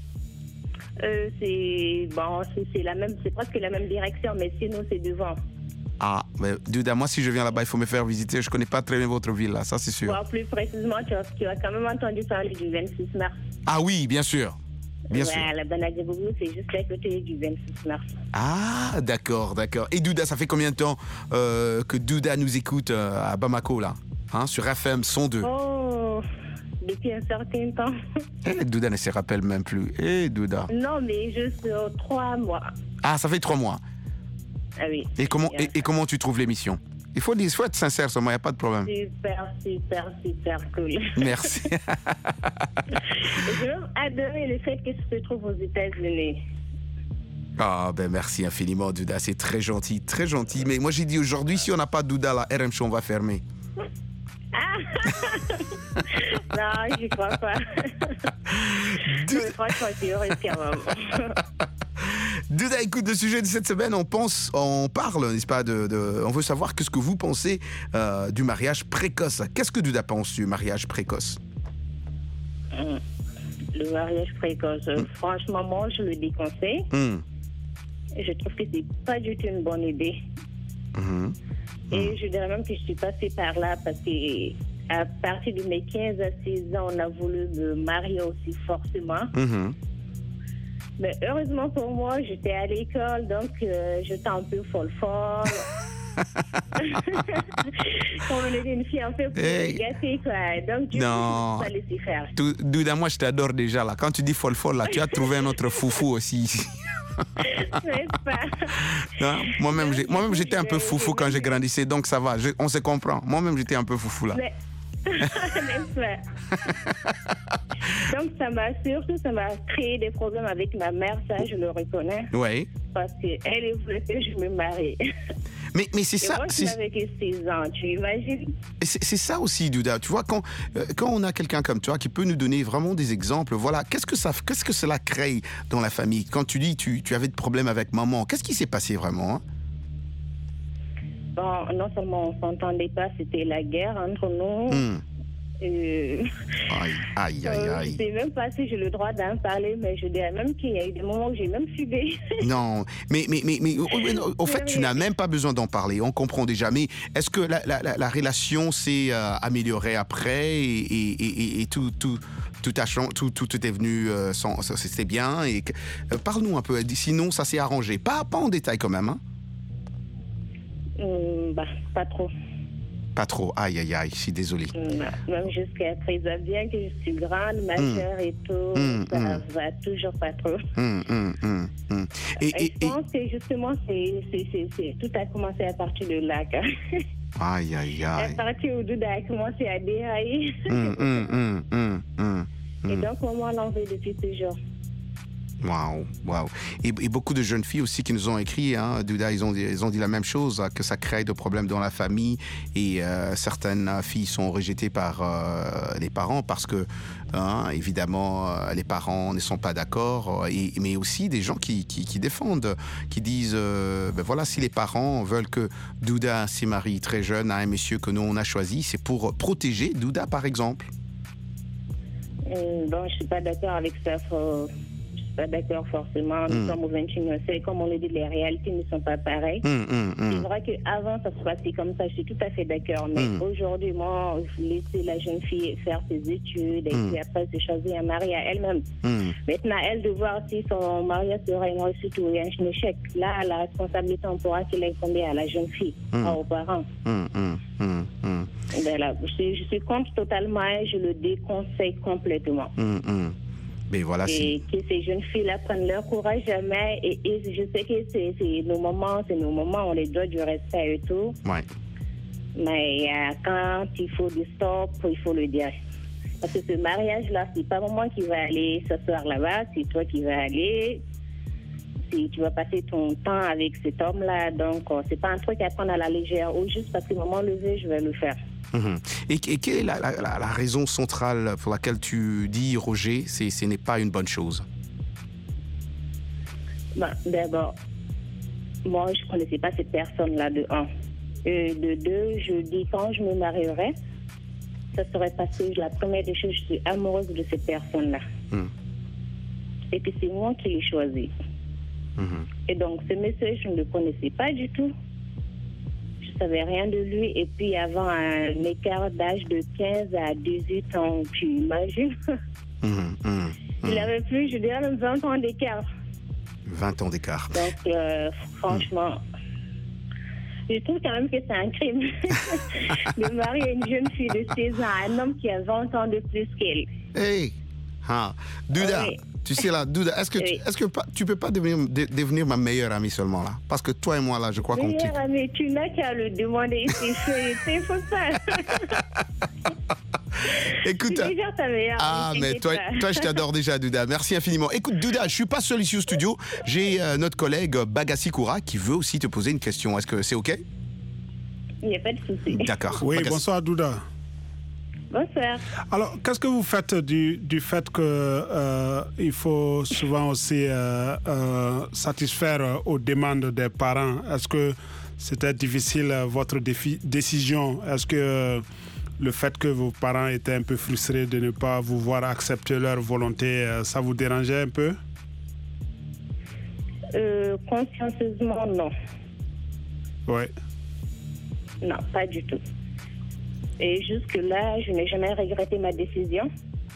C'est presque la même direction, mais Sénou c'est devant. Ah, mais Douda, moi si je viens là-bas, il faut me faire visiter. Je connais pas très bien votre ville là, ça c'est sûr. Plus précisément, tu as quand même entendu parler du 26 mars. Ah oui, bien sûr. Bien sûr. La Banatebogo, c'est juste à côté du 26 mars. Ah, d'accord. Et Douda, ça fait combien de temps que Douda nous écoute à Bamako là, sur FM 102? Oh, depuis un certain temps. Douda ne se rappelle même plus. Douda. Non, mais juste 3 mois. Ah, ça fait 3 mois. Ah oui. Et comment tu trouves l'émission? Il faut être sincère, seulement, il n'y a pas de problème. Super cool. Merci. J'ai même adoré le fait que tu te trouves aux États-Unis. Ah, ben merci infiniment, Douda. C'est très gentil. Mais moi, j'ai dit aujourd'hui, si on n'a pas Douda, la RM Show, on va fermer. Non, j'y crois pas. Mais franchement, c'est heureux quand même. Douda, écoute, le sujet de cette semaine, on parle, n'est-ce pas, on veut savoir qu'est-ce que vous pensez du mariage précoce. Qu'est-ce que Douda pense du mariage précoce? Le mariage précoce, franchement, moi, je le déconseille. Je trouve que c'est pas du tout une bonne idée. Et je dirais même que je suis passée par là parce que à partir de mes 15 à 16 ans, on a voulu me marier aussi forcément. Mais heureusement pour moi, j'étais à l'école, donc j'étais un peu folle. Comme on était une fille un peu plus gâtée, quoi. Donc du coup, je ne pas laisser faire. Douda, moi je t'adore déjà là. Quand tu dis folle là, tu as trouvé un autre foufou aussi. Non, moi-même j'étais un peu foufou quand j'ai grandissé, donc ça va, on se comprend. Moi-même j'étais un peu foufou là. N'est-ce pas? Donc ça m'a créé des problèmes avec ma mère, ça je le reconnais. Oui. Parce qu'elle voulait que je me marie. Mais c'est ça. Moi, je n'avais que 16 ans, tu imagines? C'est ça aussi, Douda. Tu vois, quand on a quelqu'un comme toi qui peut nous donner vraiment des exemples, voilà, qu'est-ce que cela crée dans la famille? Quand tu dis tu avais des problèmes avec maman, qu'est-ce qui s'est passé vraiment? Bon, non seulement on ne s'entendait pas, c'était la guerre entre nous. Aïe. Je ne sais même pas si j'ai le droit d'en parler, mais je dirais même qu'il y a eu des moments où j'ai même fubé. Non, mais au fait, tu n'as même pas besoin d'en parler, on comprend déjà. Mais est-ce que la relation s'est améliorée après et tout est venu, c'était bien et parle-nous un peu, sinon ça s'est arrangé. Pas en détail quand même, hein? Pas trop. Pas trop, aïe, je suis désolé. Même jusqu'à présent, bien que je suis grande, majeure et tout, ça va toujours pas trop. Et je pense que justement, tout a commencé à partir de là. Aïe. À partir où Douda a commencé à dérailler. Et donc, moi, l'en veut depuis toujours. Waouh. Et beaucoup de jeunes filles aussi qui nous ont écrit, hein, Douda, ils ont dit la même chose, que ça crée des problèmes dans la famille et certaines filles sont rejetées par les parents parce que, évidemment, les parents ne sont pas d'accord, mais aussi des gens qui défendent, qui disent, voilà, si les parents veulent que Douda se marie très jeune à un monsieur que nous on a choisi, c'est pour protéger Douda, par exemple. Bon, je suis pas d'accord avec ça. Pas d'accord forcément, nous sommes au 21e siècle, comme on le dit, les réalités ne sont pas pareilles. C'est vrai qu'avant ça se passait comme ça, je suis tout à fait d'accord, mais aujourd'hui, moi, je laisse la jeune fille faire ses études et puis après se choisir un mari à elle-même. Maintenant, elle de voir si son mariage sera une réussite ou un échec. Là, la responsabilité, on pourra qu'il incombe à la jeune fille, pas aux parents. Voilà, je suis contre totalement et je le déconseille complètement. Mais voilà, et que ces jeunes filles-là prennent leur courage jamais. Et je sais que c'est nos moments, on les doit du respect et tout. Ouais. Mais quand il faut du stop, il faut le dire. Parce que ce mariage-là, c'est pas moi qui va aller s'asseoir là-bas, c'est toi qui vas aller. Tu vas passer ton temps avec cet homme-là, donc c'est pas un truc à prendre à la légère ou juste parce que maman le veut, je vais le faire. Et quelle est la raison centrale pour laquelle tu dis, Roger, ce n'est pas une bonne chose? D'abord, moi, je ne connaissais pas cette personne-là, de un. De deux, je dis, quand je me marierai, ça serait parce que la première des choses, je suis amoureuse de cette personne-là. Et puis, c'est moi qui l'ai choisi. Et donc, ce monsieur, je ne le connaissais pas du tout. Je ne savais rien de lui. Et puis, avant un écart d'âge de 15 à 18 ans, tu imagines. Il avait plus, je dirais, même 20 ans d'écart. 20 ans d'écart. Donc, franchement, je trouve quand même que c'est un crime de marier une jeune fille de 16 ans à un homme qui a 20 ans de plus qu'elle. Hey, Douda, Oui. tu sais là, Douda, est-ce que tu peux pas devenir ma meilleure amie seulement là? Parce que toi et moi là, je crois qu'on clique. Meilleur ami, tu n'as qu'à le demander. C'est faux ça. Écoute, C'est déjà ta meilleure amie, mais t'inquiète pas. toi je t'adore déjà, Douda. Merci infiniment. Écoute, Douda, je suis pas seul ici au studio. J'ai notre collègue Bagassi Koura qui veut aussi te poser une question. Est-ce que c'est OK? Il n'y a pas de souci. D'accord. Oui, Bagassi. bonsoir Douda. Bonsoir. Alors, qu'est-ce que vous faites du fait que il faut souvent aussi satisfaire aux demandes des parents? Est-ce que c'était difficile votre décision? Est-ce que le fait que vos parents étaient un peu frustrés de ne pas vous voir accepter leur volonté, ça vous dérangeait un peu? Consciencieusement, non. Oui. Non, pas du tout. Et jusque-là, je n'ai jamais regretté ma décision.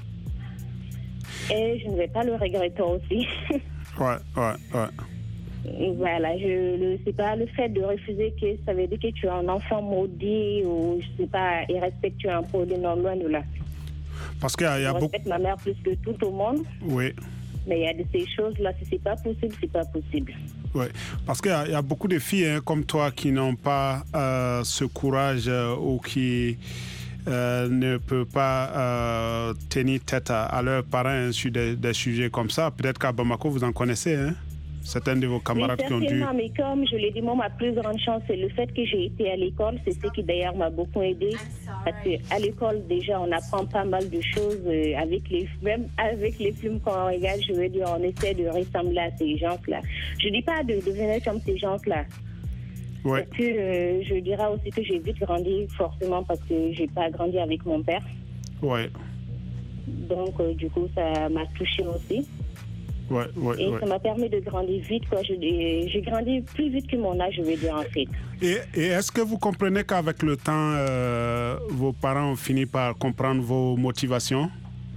Et je ne vais pas le regretter aussi. Ouais. Voilà, c'est pas le fait de refuser que ça veut dire que tu es un enfant maudit ou, je sais pas, irrespectueux, un peu, non, loin de là. Parce qu'il y a Je beaucoup... respecte ma mère plus que tout au monde. Oui. Mais il y a de ces choses-là, si c'est pas possible, c'est pas possible. Oui, parce qu'il y a beaucoup de filles comme toi qui n'ont pas ce courage ou qui ne peuvent pas tenir tête à leurs parents sur des sujets comme ça. Peut-être qu'à Bamako, vous en connaissez, hein? Certains de vos camarades qui ont dû... Certainement, mais comme je l'ai dit, moi, ma plus grande chance, c'est le fait que j'ai été à l'école. C'est ce qui, d'ailleurs, m'a beaucoup aidé. Parce qu'à l'école, déjà, on apprend pas mal de choses. Même avec les films qu'on regarde, je veux dire, on essaie de ressembler à ces gens-là. Je dis pas de devenir comme ces gens-là. Ouais. Parce que je dirais aussi que j'ai vite grandi, forcément, parce que j'ai pas grandi avec mon père. Oui. Donc, du coup, ça m'a touchée aussi. Ouais, et ça m'a permis de grandir vite, quoi. J'ai grandi plus vite que mon âge, je veux dire, en fait. Et est-ce que vous comprenez qu'avec le temps, vos parents ont fini par comprendre vos motivations?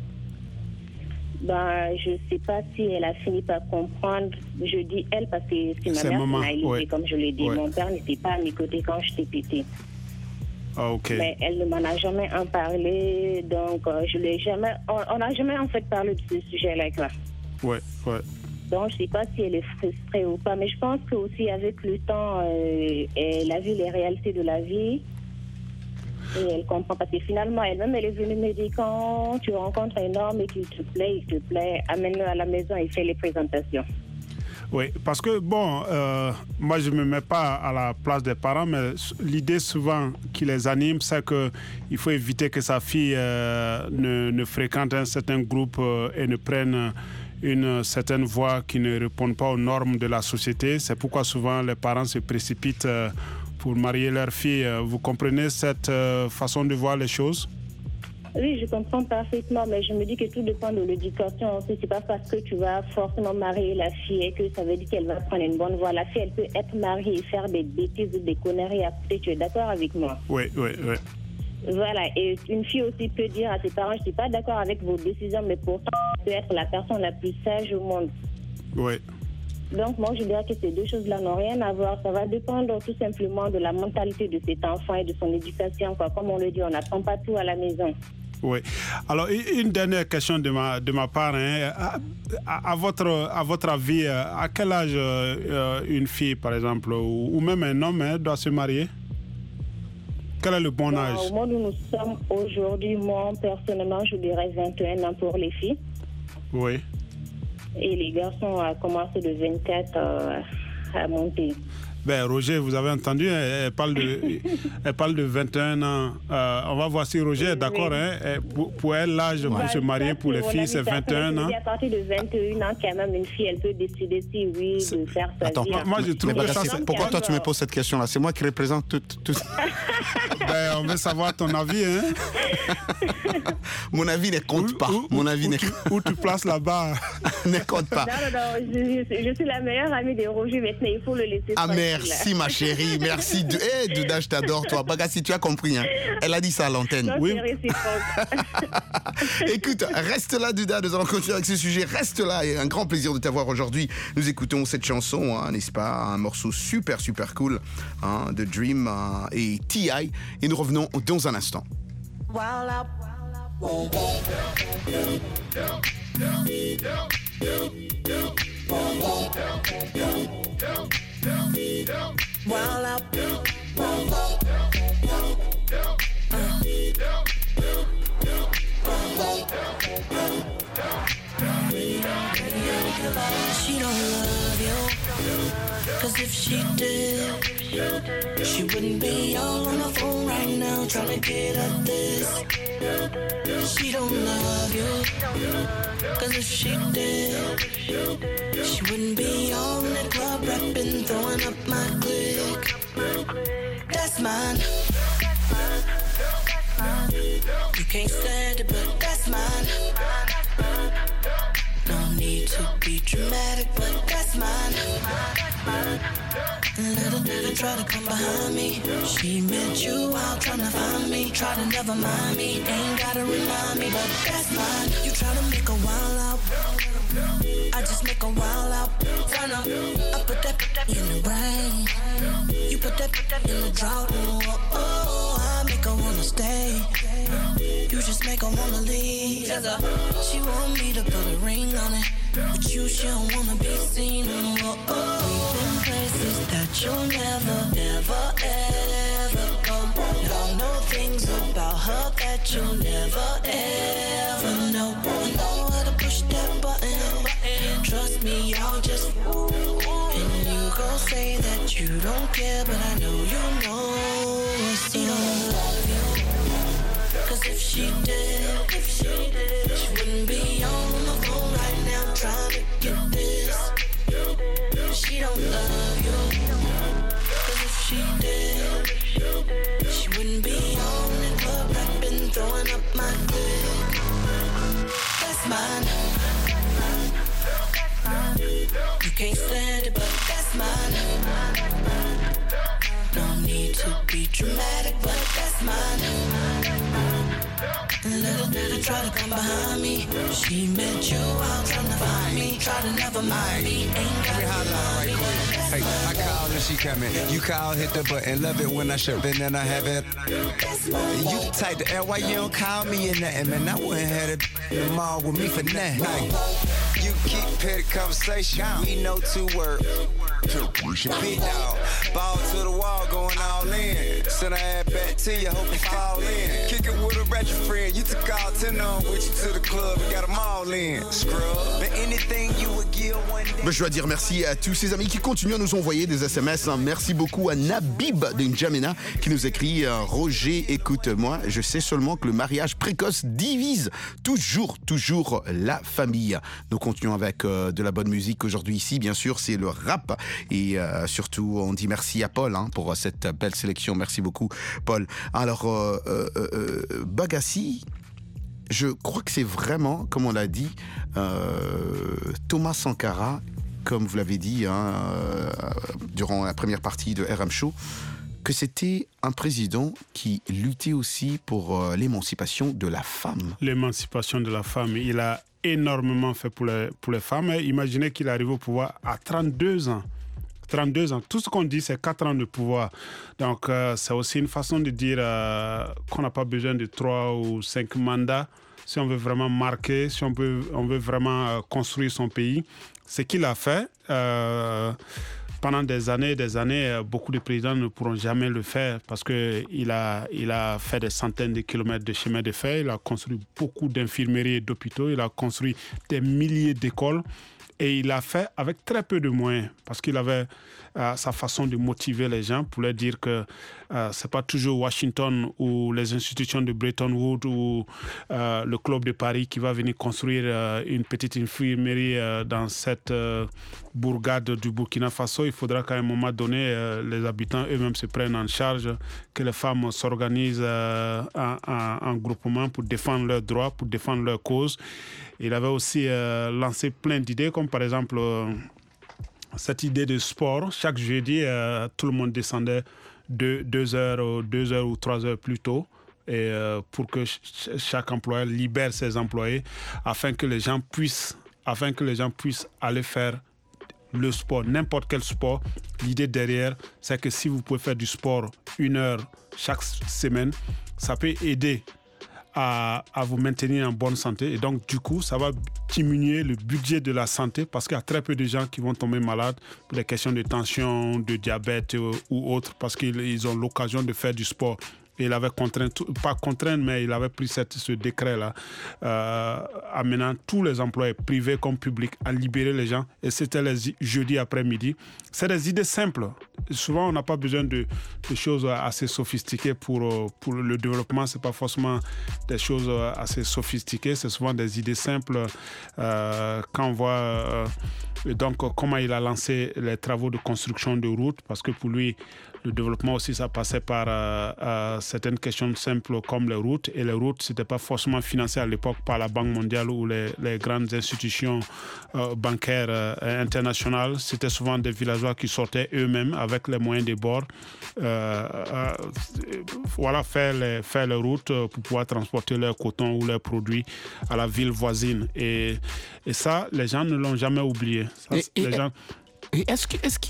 Je ne sais pas si elle a fini par comprendre. Je dis elle parce que c'est ma mère qui m'a élevée, comme je l'ai dit. Mon père n'était pas à mes côtés quand j'étais petite. Ah, ok. Mais elle ne m'en a jamais en parlé, donc je l'ai jamais... On n'a jamais en fait parlé de ce sujet-là. Ouais. Donc, je ne sais pas si elle est frustrée ou pas, mais je pense que aussi avec le temps, elle a vu les réalités de la vie et elle comprend. Parce que finalement, elle-même, elle est venue me dire quand tu rencontres un homme et qu'il te plaît, amène-le à la maison et fais les présentations. Oui, parce que, moi, je ne me mets pas à la place des parents, mais l'idée souvent qui les anime, c'est qu'il faut éviter que sa fille ne fréquente un certain groupe et ne prenne une certaine voie qui ne répond pas aux normes de la société. C'est pourquoi souvent les parents se précipitent pour marier leur fille. Vous comprenez cette façon de voir les choses? Oui, je comprends parfaitement, mais je me dis que tout dépend de l'éducation aussi. C'est pas parce que tu vas forcément marier la fille et que ça veut dire qu'elle va prendre une bonne voie. La fille, elle peut être mariée et faire des bêtises ou des conneries à côté. Tu es d'accord avec moi? Oui. Voilà, et une fille aussi peut dire à ses parents, je ne suis pas d'accord avec vos décisions, mais pourtant, tu peux être la personne la plus sage au monde. Oui. Donc, moi, je dirais que ces deux choses-là n'ont rien à voir. Ça va dépendre tout simplement de la mentalité de cet enfant et de son éducation. Comme on le dit, on n'apprend pas tout à la maison. Oui. Alors, une dernière question de ma part. Hein. À votre avis, à quel âge une fille, par exemple, ou même un homme doit se marier? Quel est le bon âge? Au moment où nous sommes aujourd'hui, moi, personnellement, je dirais 21 ans pour les filles. Oui. Et les garçons ont commencé de 24 à monter. Roger, vous avez entendu, elle parle de 21 ans. On va voir si Roger est d'accord. Hein? Pour elle, l'âge pour se marier pour les filles, c'est 21 ans. À partir de 21 ans, quand même, une fille, elle peut décider si oui, de faire sa vie. Moi, je trouve que ça... Pourquoi toi, tu me poses cette question-là? C'est moi qui représente tout... On veut savoir ton avis. Hein? Mon avis ne compte pas. Où tu places la barre ne compte pas. Non, je suis la meilleure amie de Roger maintenant, il faut le laisser tranquille. Merci ma chérie, merci. Douda, je t'adore toi. Bagassi, tu as compris, hein? Elle a dit ça à l'antenne. Non, oui. Écoute, reste là Douda, nous allons continuer avec ce sujet. Reste là, et un grand plaisir de t'avoir aujourd'hui. Nous écoutons cette chanson, hein, n'est-ce pas? Un morceau super cool, hein, de Dream et T.I. Et nous revenons dans un instant. Wild out. She don't love you, 'cause if she did, she wouldn't be all on the phone right now trying to get at this. She don't love you, 'cause if she did, she wouldn't be all in the club rapping, throwing up my clique. That's mine. You can't stand it, but that's mine. No need to be dramatic, but that's mine. Let her try to come behind me. She met you out trying to find me. Try to never mind me. Ain't gotta remind me, but that's mine. You try to make a wild out. I just make a wild out. Run up. I put that in the rain. You put that in the drought. Oh, I make her wanna stay. You just make her wanna leave. She want me to put a ring on it, but you, she don't wanna be seen. We've been places that you'll never, ever, ever go. Don't know things about her that you'll never, ever know. I know how to push that button. Trust me, I'll just. And you gon' say that you don't care, but I know you know. She don't love you. 'Cause if she did, she wouldn't be on the phone right now trying to get this. She don't love you. 'Cause if she did, she wouldn't be on the club rapping, throwing up my clique. That's mine. You can't stand it, but that's mine. No need to be dramatic, but that's mine. Let her try to come behind me. She met you out trying to find me. Try to never mind me. Ain't got to Hey, I call and she coming. You call, hit the button. Love it when I ship it and I have it. You the type to air, why you don't call me or nothing, man? I wouldn't have it in the mall with me for nothing. You keep petty conversation. We know 2 words. Big dog, ball to the wall, going all in. Send her ass back to you, hope you fall in. Kick it with a ratchet friend. You took all 10 on with you to the club and got them all in. Scrub, but anything you would give one day. Je dois dire merci à tous ces amis qui continuent à nous envoyer des SMS. Merci beaucoup à Nabib de N'Djamena qui nous écrit Roger, écoute-moi, je sais seulement que le mariage précoce divise toujours la famille. Nous continuons avec de la bonne musique aujourd'hui ici, bien sûr, c'est le rap. Et surtout, on dit merci à Paul pour cette belle sélection. Merci beaucoup, Paul. Alors, Bagassi, je crois que c'est vraiment, comme on l'a dit, Thomas Sankara, comme vous l'avez dit durant la première partie de RM Show, que c'était un président qui luttait aussi pour l'émancipation de la femme. L'émancipation de la femme, il a énormément fait pour les femmes. Imaginez qu'il arrive au pouvoir à 32 ans. 32 ans. Tout ce qu'on dit, c'est 4 ans de pouvoir. Donc, c'est aussi une façon de dire qu'on n'a pas besoin de 3 ou 5 mandats si on veut vraiment marquer, si on veut vraiment construire son pays. Ce qu'il a fait, pendant des années, beaucoup de présidents ne pourront jamais le faire parce qu'il a fait des centaines de kilomètres de chemin de fer, il a construit beaucoup d'infirmeries et d'hôpitaux, il a construit des milliers d'écoles. Et il l'a fait avec très peu de moyens parce qu'il avait sa façon de motiver les gens pour leur dire que ce n'est pas toujours Washington ou les institutions de Bretton Woods ou le Club de Paris qui va venir construire une petite infirmerie dans cette bourgade du Burkina Faso. Il faudra qu'à un moment donné, les habitants eux-mêmes se prennent en charge, que les femmes s'organisent en groupement pour défendre leurs droits, pour défendre leurs causes. Il avait aussi lancé plein d'idées, comme par exemple cette idée de sport. Chaque jeudi, tout le monde descendait 2 heures ou 3 heures plus tôt et, pour que chaque employeur libère ses employés afin que les gens puissent aller faire le sport, n'importe quel sport. L'idée derrière, c'est que si vous pouvez faire du sport 1 heure chaque semaine, ça peut aider à vous maintenir en bonne santé. Et donc, du coup, ça va diminuer le budget de la santé parce qu'il y a très peu de gens qui vont tomber malades pour des questions de tension, de diabète ou autres parce qu'ils ont l'occasion de faire du sport. Et il avait pas contraint, mais il avait pris ce décret-là, amenant tous les employés privés comme publics à libérer les gens. Et c'était les jeudis après-midi. C'est des idées simples. Souvent, on n'a pas besoin de choses assez sophistiquées pour le développement. Ce n'est pas forcément des choses assez sophistiquées. C'est souvent des idées simples. Quand on voit donc, comment il a lancé les travaux de construction de routes, parce que pour lui, le développement aussi, ça passait par certaines questions simples comme les routes. Et les routes, ce n'était pas forcément financé à l'époque par la Banque mondiale ou les grandes institutions bancaires internationales. C'était souvent des villageois qui sortaient eux-mêmes avec les moyens des bords. Voilà, faire les routes pour pouvoir transporter leur coton ou leurs produits à la ville voisine. Et ça, les gens ne l'ont jamais oublié. Ça, Et est-ce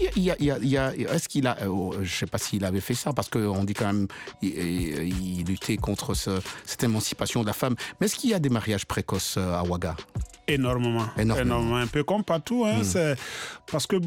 qu'il a, je ne sais pas s'il avait fait ça, parce qu'on dit quand même il luttait contre cette émancipation de la femme, mais est-ce qu'il y a des mariages précoces à Ouaga? Énormément. Un peu comme partout. C'est parce que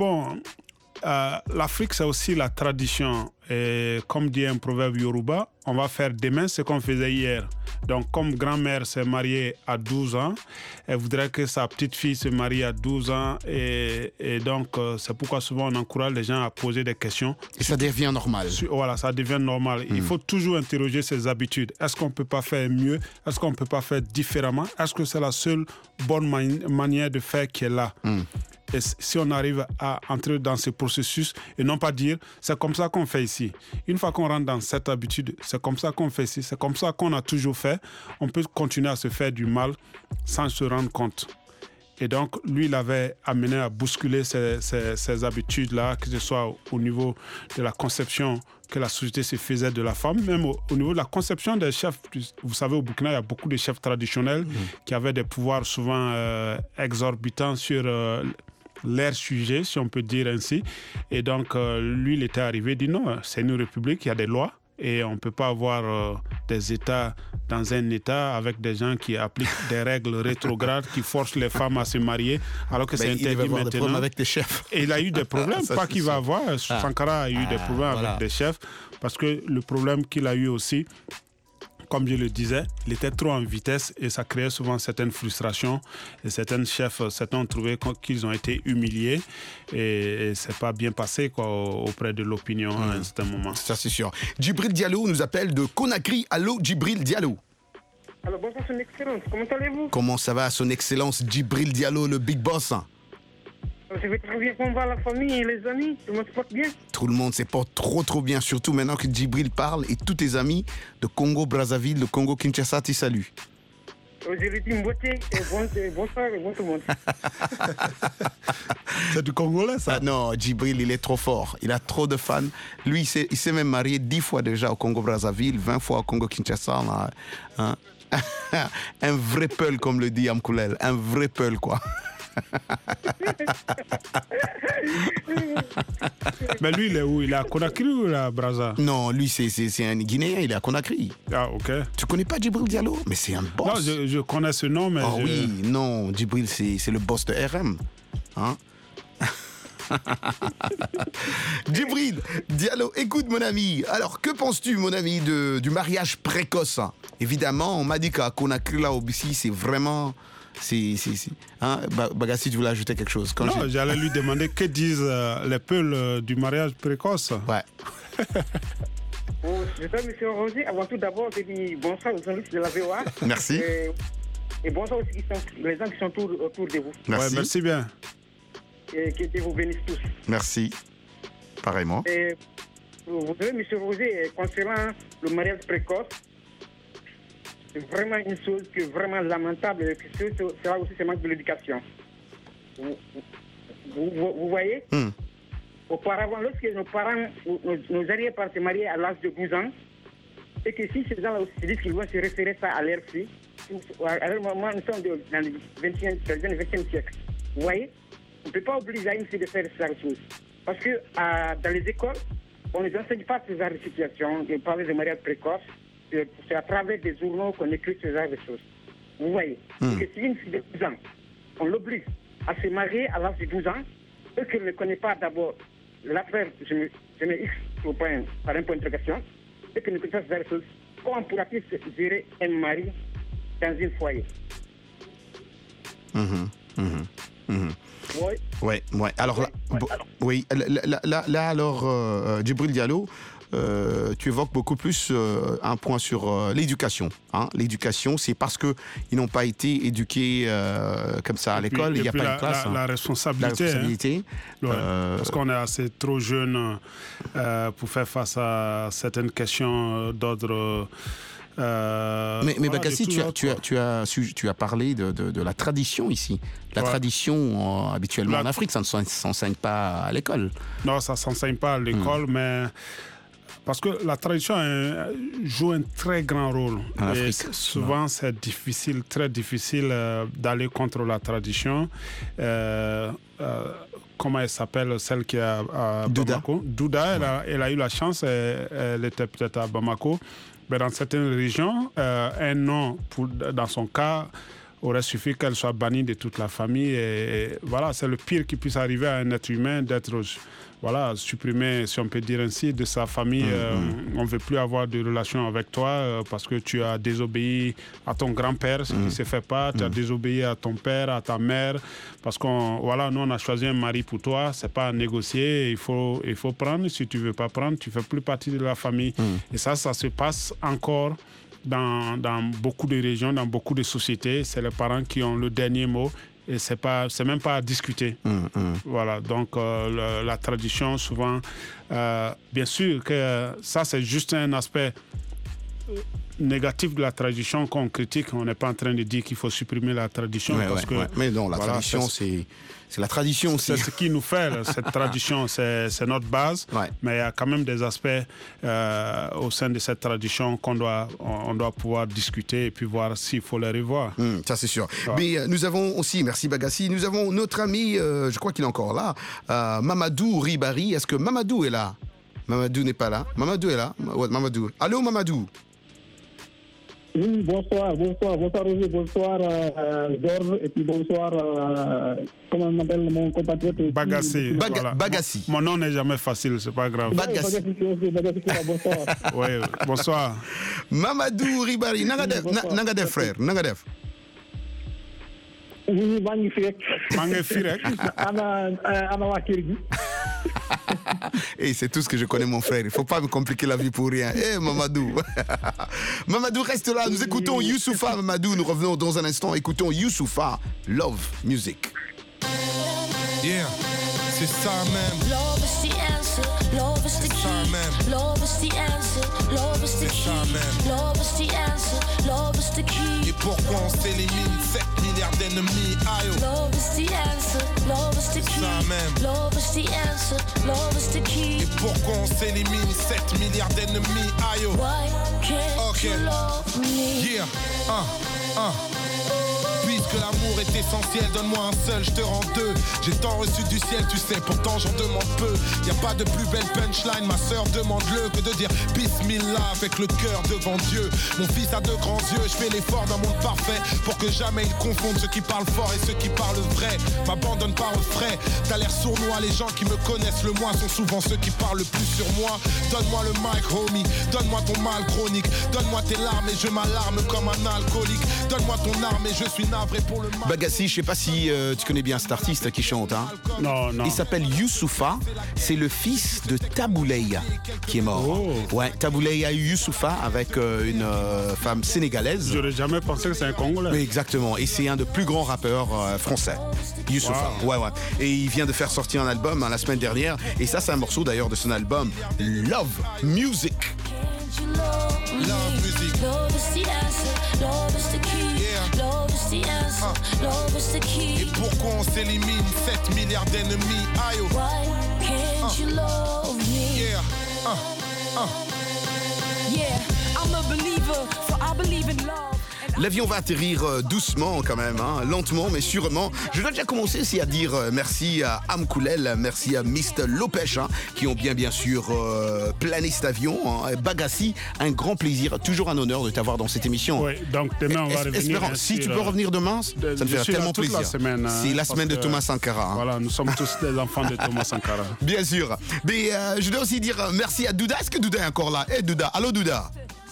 l'Afrique, c'est aussi la tradition. Et comme dit un proverbe Yoruba, on va faire demain ce qu'on faisait hier. Donc, comme grand-mère s'est mariée à 12 ans, elle voudrait que sa petite-fille se marie à 12 ans. Et donc, c'est pourquoi souvent on encourage les gens à poser des questions. Et ça devient normal. Voilà, ça devient normal. Il faut toujours interroger ses habitudes. Est-ce qu'on ne peut pas faire mieux? Est-ce qu'on ne peut pas faire différemment? Est-ce que c'est la seule bonne manière de faire qui est là? Et si on arrive à entrer dans ce processus et non pas dire c'est comme ça qu'on fait ici. Une fois qu'on rentre dans cette habitude, c'est comme ça qu'on fait ici, c'est comme ça qu'on a toujours fait, on peut continuer à se faire du mal sans se rendre compte. Et donc, lui, il avait amené à bousculer ces habitudes-là, que ce soit au niveau de la conception que la société se faisait de la femme, même au niveau de la conception des chefs. Vous savez, au Burkina, il y a beaucoup de chefs traditionnels qui avaient des pouvoirs souvent exorbitants sur leur sujet, si on peut dire ainsi. Et donc, lui, il était arrivé, il dit non, c'est une république, il y a des lois. Et on ne peut pas avoir des États dans un État avec des gens qui appliquent des règles rétrogrades, qui forcent les femmes à se marier, alors que c'est interdit maintenant. Il va avoir des problèmes avec les chefs. Et il a eu des problèmes, pas qu'il va avoir. Sankara a eu des problèmes avec des chefs, parce que le problème qu'il a eu aussi, comme je le disais, il était trop en vitesse et ça créait souvent certaines frustrations. Et certains chefs, certains ont trouvé qu'ils ont été humiliés et c'est pas bien passé auprès de l'opinion à un certain moment. Ça, c'est sûr. Djibril Diallo nous appelle de Conakry. Allô, Djibril Diallo. Alors, bonsoir, Son Excellence. Comment allez-vous? Comment ça va, Son Excellence Djibril Diallo, le Big Boss? Je vais très bien. Comment va la famille et les amis? Tout le monde se porte bien? Tout le monde se porte trop bien, surtout maintenant que Djibril parle et tous tes amis de Congo-Brazzaville, de Congo-Kinshasa, tu salues. Je lui dis Mbote et bonsoir et bon tout le monde. C'est du Congolais, ça? Non, Djibril, il est trop fort. Il a trop de fans. Lui, il s'est même marié 10 fois déjà au Congo-Brazzaville, 20 fois au Congo-Kinshasa. Hein? Un vrai peul, comme le dit Amkoulel. Un vrai peul, quoi. Mais lui, il est où? Il est à Conakry ou à Brazza? Non, lui, c'est un Guinéen, il est à Conakry. Ah, ok. Tu connais pas Djibril Diallo? Mais c'est un boss. Non, je connais ce nom, mais... Oh oui, non, Djibril, c'est le boss de RM. Hein? Djibril Diallo, écoute mon ami, alors que penses-tu mon ami du mariage précoce? Évidemment, on m'a dit qu'à Conakry, là, au BC, c'est vraiment... Hein? Bagassi, tu voulais ajouter quelque chose? Non, j'allais lui demander que disent les peuls du mariage précoce. Ouais. Je t'aime, M. Rosier. Avant tout, d'abord, je dis bonsoir aux journalistes de la VOA. Merci. Et bonsoir aussi les gens qui sont autour de vous. Merci. Ouais, merci bien. Et que Dieu vous bénisse tous. Merci. Pareillement. Et vous savez, M. Rosier, concernant le mariage précoce, c'est vraiment une chose qui est vraiment lamentable. C'est là aussi, c'est manque de l'éducation. Vous voyez? Auparavant, lorsque nos parents, nos arrière-parents se mariaient à l'âge de 12 ans, et que si ces gens-là aussi se disent qu'ils vont se référer ça à leur fille, à leur moment, nous sommes dans le 20e siècle. Vous voyez? On ne peut pas obliger une fille de faire cette chose. Parce que dans les écoles, on ne nous enseigne pas ce genre de situation, de parler de mariage précoce. c'est à travers des journaux qu'on écrit ce genre de choses. Vous voyez. Et que si une fille de 12 ans, on l'oblige à se marier à l'âge de 12 ans, et qu'elle ne connaît pas d'abord l'affaire, je mets X par un point d'interrogation, et qu'elle ne connaît pas ce genre de choses, comment pourra-t-il gérer un mari dans un foyer? Ouais. Alors là, oui, là alors, Djibril Diallo, tu évoques beaucoup plus un point sur l'éducation. Hein. L'éducation, c'est parce qu'ils n'ont pas été éduqués comme ça à l'école, il n'y a pas de classe. La responsabilité. Hein. Parce qu'on est assez trop jeune pour faire face à certaines questions d'ordre... mais Bagassi, tu as parlé de la tradition ici. La tradition, habituellement en Afrique, ça ne s'enseigne pas à l'école. Non, ça ne s'enseigne pas à l'école, mais... Parce que la tradition joue un très grand rôle. En et Afrique. souvent, c'est difficile, très difficile d'aller contre la tradition. Comment elle s'appelle, celle qui est à Bamako? Douda, elle a eu la chance, elle était peut-être à Bamako. Mais dans certaines régions, un nom, dans son cas, aurait suffi qu'elle soit bannie de toute la famille. Et voilà, c'est le pire qui puisse arriver à un être humain, d'être supprimé, si on peut dire ainsi, de sa famille. On ne veut plus avoir de relation avec toi parce que tu as désobéi à ton grand-père, ce qui ne se fait pas. Tu as désobéi à ton père, à ta mère. Parce nous, on a choisi un mari pour toi. Ce n'est pas à négocier. Il faut prendre. Si tu ne veux pas prendre, tu ne fais plus partie de la famille. Et ça se passe encore dans beaucoup de régions, dans beaucoup de sociétés. C'est les parents qui ont le dernier mot. Et c'est même pas à discuter. Voilà, donc la tradition, souvent, bien sûr que ça, c'est juste un aspect négatif de la tradition qu'on critique. On n'est pas en train de dire qu'il faut supprimer la tradition. Mais non, la tradition, c'est la tradition aussi. C'est ce qui nous fait, cette tradition, c'est notre base. Mais il y a quand même des aspects au sein de cette tradition on doit pouvoir discuter et puis voir s'il faut les revoir. Ça, c'est sûr. Mais nous avons aussi, merci Bagassi, nous avons notre ami, je crois qu'il est encore là, Mamadou Ribari. Est-ce que Mamadou est là? Mamadou n'est pas là. Mamadou est là. Mamadou. Allô, Mamadou? Oui, bonsoir Roger, bonsoir Georges, et puis bonsoir, comment on appelle mon compatriote? Bagassi. Bagassi. Mon nom n'est jamais facile, c'est pas grave. Bagassi, bonsoir. Oui, bonsoir. Mamadou Ribari, Nangadef frère, Nangadef. Oui, magnifique. Ana Wakirgi. Et c'est tout ce que je connais, mon frère. Il ne faut pas me compliquer la vie pour rien. Mamadou. Mamadou, reste là. Nous écoutons Youssoufa, Mamadou. Nous revenons dans un instant. Écoutons Youssoufa, Love Music. Yeah, c'est ça même. Love is the answer, love is the key. Love is the answer, love is the key. Love is the answer, love is the key. Et pourquoi on s'élimine 7 milliards d'ennemis? Ayo. Love is the answer, love is the key. Ça même. Love is the answer, love is the key. Et pourquoi on s'élimine 7 milliards d'ennemis? Ayo. Why can't you love me? Yeah, Puisque l'amour est essentiel, donne-moi un seul, je te rends deux. J'ai tant reçu du ciel, tu sais, pourtant j'en demande peu. Y a pas de plus belle punchline, ma sœur, demande-le, que de dire Bismillah avec le cœur devant Dieu. Mon fils a de grands yeux, je fais l'effort d'un monde parfait pour que jamais il confonde ceux qui parlent fort et ceux qui parlent vrai. M'abandonne pas au frais, t'as l'air sournois, les gens qui me connaissent le moins sont souvent ceux qui parlent le plus sur moi. Donne-moi le mic, homie, donne-moi ton mal chronique. Donne-moi tes larmes et je m'alarme comme un alcoolique. Donne-moi ton arme et je suis navré pour le mal. Bagassi, je sais pas si tu connais bien cet artiste qui chante. Hein? Non. Il s'appelle Youssoufa. C'est le fils de Tabouleya qui est mort. Ouais, Tabouleya Youssoufa avec une femme sénégalaise. J'aurais jamais pensé que c'est un Congolais. Oui, exactement. Et c'est un des plus grands rappeurs français. Youssoufa. Wow. Ouais. Et il vient de faire sortir un album la semaine dernière. Et ça, c'est un morceau d'ailleurs de son album Love Music. Love music. Love is the answer, love is the key. Yeah. Love is the answer, love is the key. Et pourquoi on s'élimine 7 milliards d'ennemis? Ayo. Why can't you love me? Yeah. Yeah, I'm a believer, so I believe in love. L'avion va atterrir doucement quand même, hein, lentement mais sûrement. Je dois déjà commencer aussi à dire merci à Amkoulel, merci à Mr. Lopech, hein, qui ont bien sûr plané cet avion. Hein. Bagassi, un grand plaisir, toujours un honneur de t'avoir dans cette émission. Oui, donc demain on va revenir. Espérons, si tu peux revenir demain, ça me fait tellement plaisir. C'est la semaine de Thomas Sankara. Hein. Voilà, nous sommes tous des enfants de Thomas Sankara. Bien sûr. Mais je dois aussi dire merci à Douda. Est-ce que Douda est encore là? Douda, allô Douda.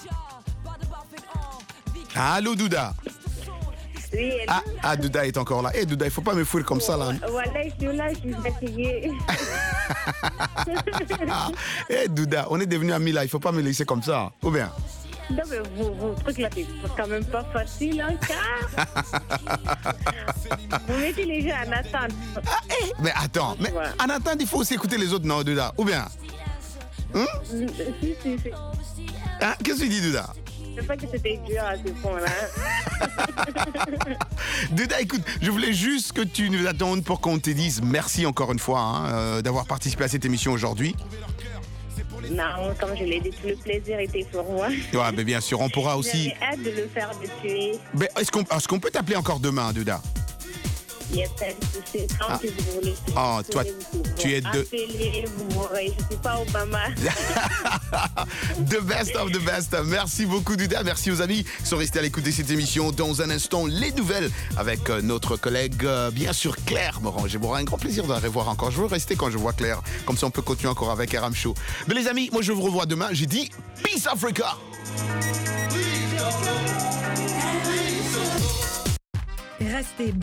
Allô Douda. Oui, Douda est encore là. Douda, il faut pas me fouiller comme ça là. Voilà, je suis là, je suis fatiguée. Douda, on est devenus amis là, il faut pas me laisser comme ça. Ou bien? Non mais vos trucs là, c'est quand même pas facile encore. Vous mettez les gens en attente. Mais attends, en attente, il faut aussi écouter les autres, non Douda? Ou bien? Si. Hein? Qu'est-ce que tu dis Douda? Je sais pas que c'était dur à ce point-là. Douda, écoute, je voulais juste que tu nous attendes pour qu'on te dise merci encore une fois hein, d'avoir participé à cette émission aujourd'hui. Non, comme je l'ai dit, tout le plaisir était pour moi. Ouais, mais bien sûr, on pourra aussi... J'avais hâte de le faire depuis. Mais est-ce qu'on peut t'appeler encore demain, Douda? Yes, c'est quand que vous voulez. Oh, toi, tu es de... Appelez, vous m'aurez, je ne suis pas Obama. The best of the best. Merci beaucoup, Douda. Merci aux amis qui sont restés à l'écoute de cette émission. Dans un instant, les nouvelles avec notre collègue, bien sûr, Claire Morin. J'ai un grand plaisir de la revoir encore. Je veux rester quand je vois Claire. Comme ça, on peut continuer encore avec RM Show. Mais les amis, moi, je vous revois demain. J'ai dit Peace Africa. Restez